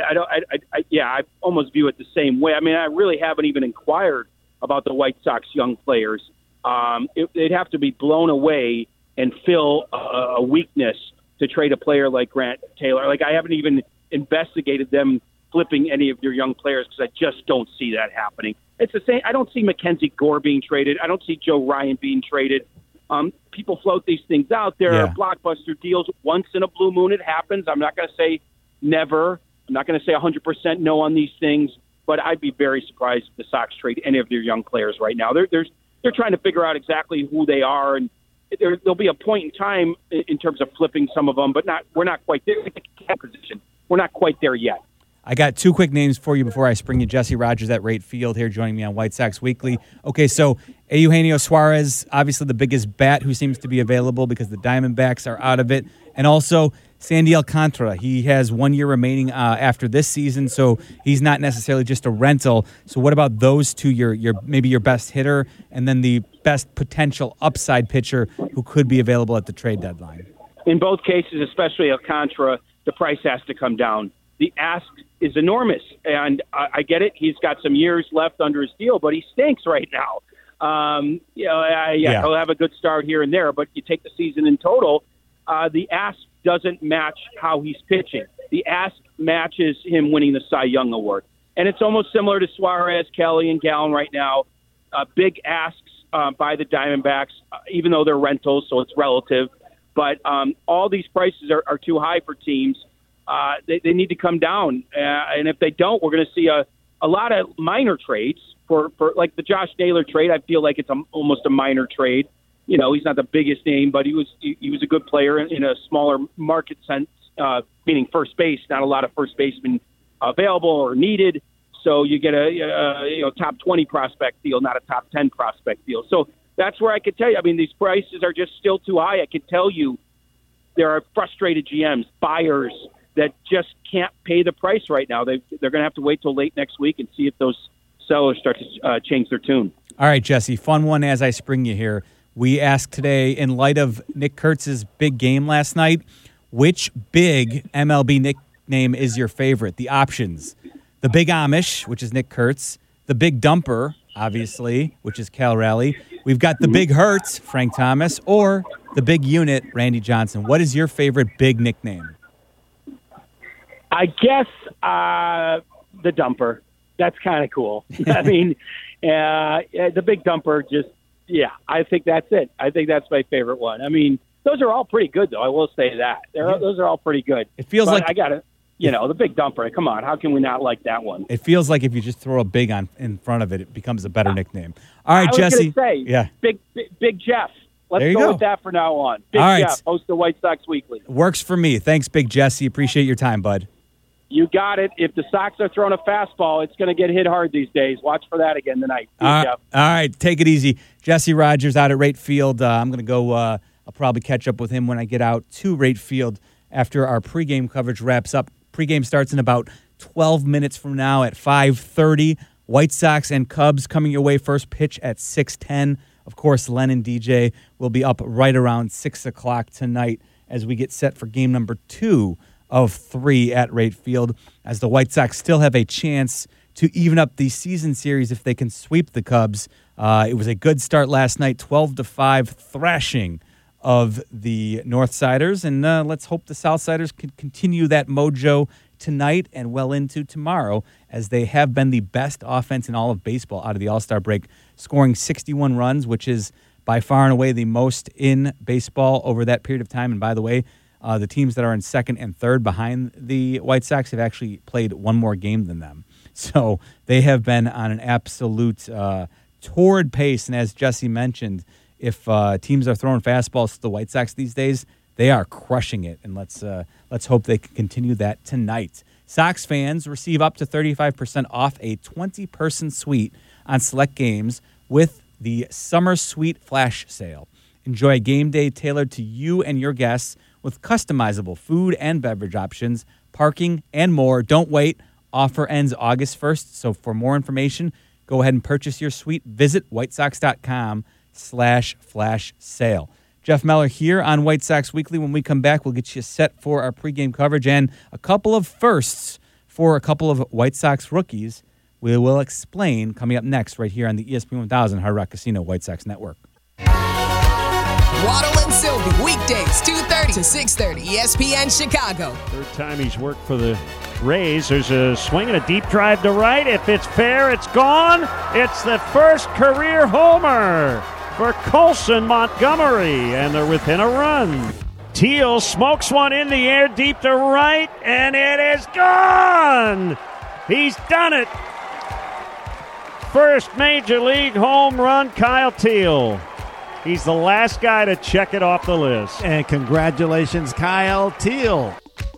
I almost view it the same way. I mean, I really haven't even inquired about the White Sox young players. They'd have to be blown away and fill a weakness to trade a player like Grant Taylor. Like, I haven't even investigated them flipping any of your young players because I just don't see that happening. It's the same. I don't see Mackenzie Gore being traded. I don't see Joe Ryan being traded. People float these things out there, blockbuster deals. Once in a blue moon, it happens. I'm not going to say never. I'm not going to say 100% no on these things, but I'd be very surprised if the Sox trade any of their young players right now. They're trying to figure out exactly who they are, and there'll be a point in time in terms of flipping some of them, but we're not quite there. We're not quite there yet. I got two quick names for you before I spring you. Jesse Rogers at Rate Field here joining me on White Sox Weekly. Okay, so Eugenio Suarez, obviously the biggest bat who seems to be available because the Diamondbacks are out of it. And also Sandy Alcantara. He has 1 year remaining after this season, so he's not necessarily just a rental. So what about those two, your maybe your best hitter and then the best potential upside pitcher who could be available at the trade deadline? In both cases, especially Alcantara, the price has to come down. The ask is enormous, and I get it. He's got some years left under his deal, but he stinks right now. He'll have a good start here and there, but you take the season in total, the ask doesn't match how he's pitching. The ask matches him winning the Cy Young Award. And it's almost similar to Suarez, Kelly, and Gallen right now. Big asks by the Diamondbacks, even though they're rentals, so it's relative. But all these prices are too high for teams. They need to come down. And if they don't, we're going to see a lot of minor trades for like the Josh Naylor trade. I feel like it's almost a minor trade. You know, he's not the biggest name, but he was a good player in a smaller market sense, meaning first base, not a lot of first basemen available or needed. So you get a top 20 prospect deal, not a top 10 prospect deal. So that's where I could tell you. I mean, these prices are just still too high. I can tell you there are frustrated GMs, buyers that just can't pay the price right now. They're going to have to wait till late next week and see if those sellers start to change their tune. All right, Jesse, fun one as I spring you here. We asked today, in light of Nick Kurtz's big game last night, which big MLB nickname is your favorite? The options: the Big Amish, which is Nick Kurtz; the Big Dumper, obviously, which is Cal Raleigh. We've got the Big Hurts, Frank Thomas, or the Big Unit, Randy Johnson. What is your favorite big nickname? I guess the Dumper. That's kind of cool. I mean, the Big Dumper just, I think that's it. I think that's my favorite one. I mean, those are all pretty good, though. I will say that. Those are all pretty good. It feels like I got to, the Big Dumper. Come on. How can we not like that one? It feels like if you just throw a big on in front of it, it becomes a better nickname. All right, Jesse. Big Jeff. Let's go with that for now on. Big Jeff, host of White Sox Weekly. Works for me. Thanks, Big Jesse. Appreciate your time, bud. You got it. If the Sox are throwing a fastball, it's going to get hit hard these days. Watch for that again tonight. All right, take it easy. Jesse Rogers out at Rate Field. I'm going to go. I'll probably catch up with him when I get out to Rate Field after our pregame coverage wraps up. Pregame starts in about 12 minutes from now at 5:30. White Sox and Cubs coming your way. First pitch at 6:10. Of course, Len and DJ will be up right around 6 o'clock tonight as we get set for game number 2 of 3 at Rate Field, as the White Sox still have a chance to even up the season series if they can sweep the Cubs. It was a good start last night, 12-5 thrashing of the Northsiders, and let's hope the Southsiders can continue that mojo tonight and well into tomorrow, as they have been the best offense in all of baseball out of the All-Star break, scoring 61 runs, which is by far and away the most in baseball over that period of time. And by the way, the teams that are in second and third behind the White Sox have actually played one more game than them. So they have been on an absolute torrid pace. And as Jesse mentioned, if teams are throwing fastballs to the White Sox these days, they are crushing it. And let's hope they can continue that tonight. Sox fans receive up to 35% off a 20-person suite on select games with the Summer Suite Flash Sale. Enjoy a game day tailored to you and your guests with customizable food and beverage options, parking, and more. Don't wait. Offer ends August 1st. So for more information, go ahead and purchase your suite. Visit whitesox.com/flash sale. Jeff Meller here on White Sox Weekly. When we come back, we'll get you set for our pregame coverage and a couple of firsts for a couple of White Sox rookies. We will explain coming up next right here on the ESPN 1000 Hard Rock Casino White Sox Network. Waddle and Sylvie, weekdays, 2:30 to 6:30, ESPN Chicago. Third time he's worked for the Rays. There's a swing and a deep drive to right. If it's fair, it's gone. It's the first career homer for Colson Montgomery, and they're within a run. Teal smokes one in the air deep to right, and it is gone. He's done it. First Major League home run, Kyle Teal. He's the last guy to check it off the list. And congratulations, Kyle Teal.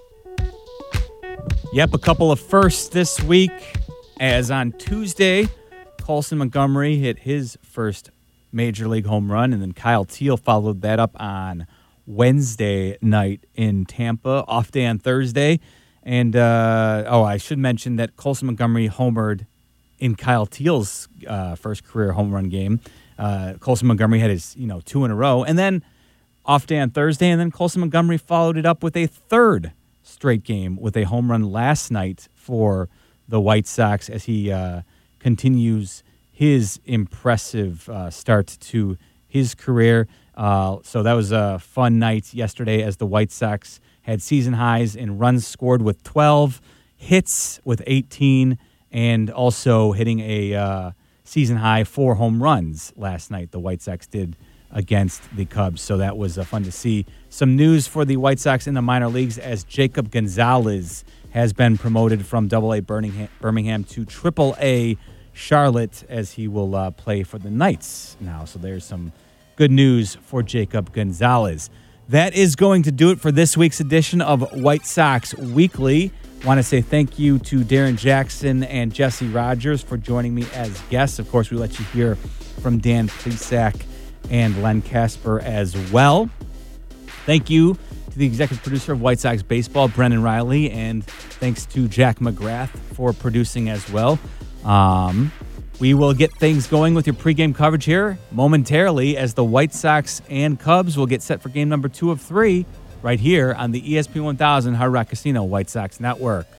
Yep, a couple of firsts this week, as on Tuesday, Colson Montgomery hit his first Major League home run, and then Kyle Teal followed that up on Wednesday night in Tampa, off day on Thursday. And, I should mention that Colson Montgomery homered in Kyle Teal's first career home run game. Colson Montgomery had his, 2 in a row. And then off day on Thursday, and then Colson Montgomery followed it up with a third straight game with a home run last night for the White Sox as he continues his impressive start to his career. So that was a fun night yesterday as the White Sox had season highs in runs scored with 12, hits with 18, and also hitting a season high 4 home runs last night. The White Sox did against the Cubs, so that was fun to see. Some news for the White Sox in the minor leagues as Jacob Gonzalez has been promoted from AA Birmingham to AAA Charlotte as he will play for the Knights now. So there's some good news for Jacob Gonzalez. That is going to do it for this week's edition of White Sox Weekly. Want to say thank you to Darren Jackson and Jesse Rogers for joining me as guests. Of course, we let you hear from Dan Plesac and Len Casper as well. Thank you to the executive producer of White Sox Baseball, Brendan Riley, and thanks to Jack McGrath for producing as well. We will get things going with your pregame coverage here momentarily as the White Sox and Cubs will get set for game number 2 of 3 right here on the ESPN 1000 Hard Rock Casino White Sox Network.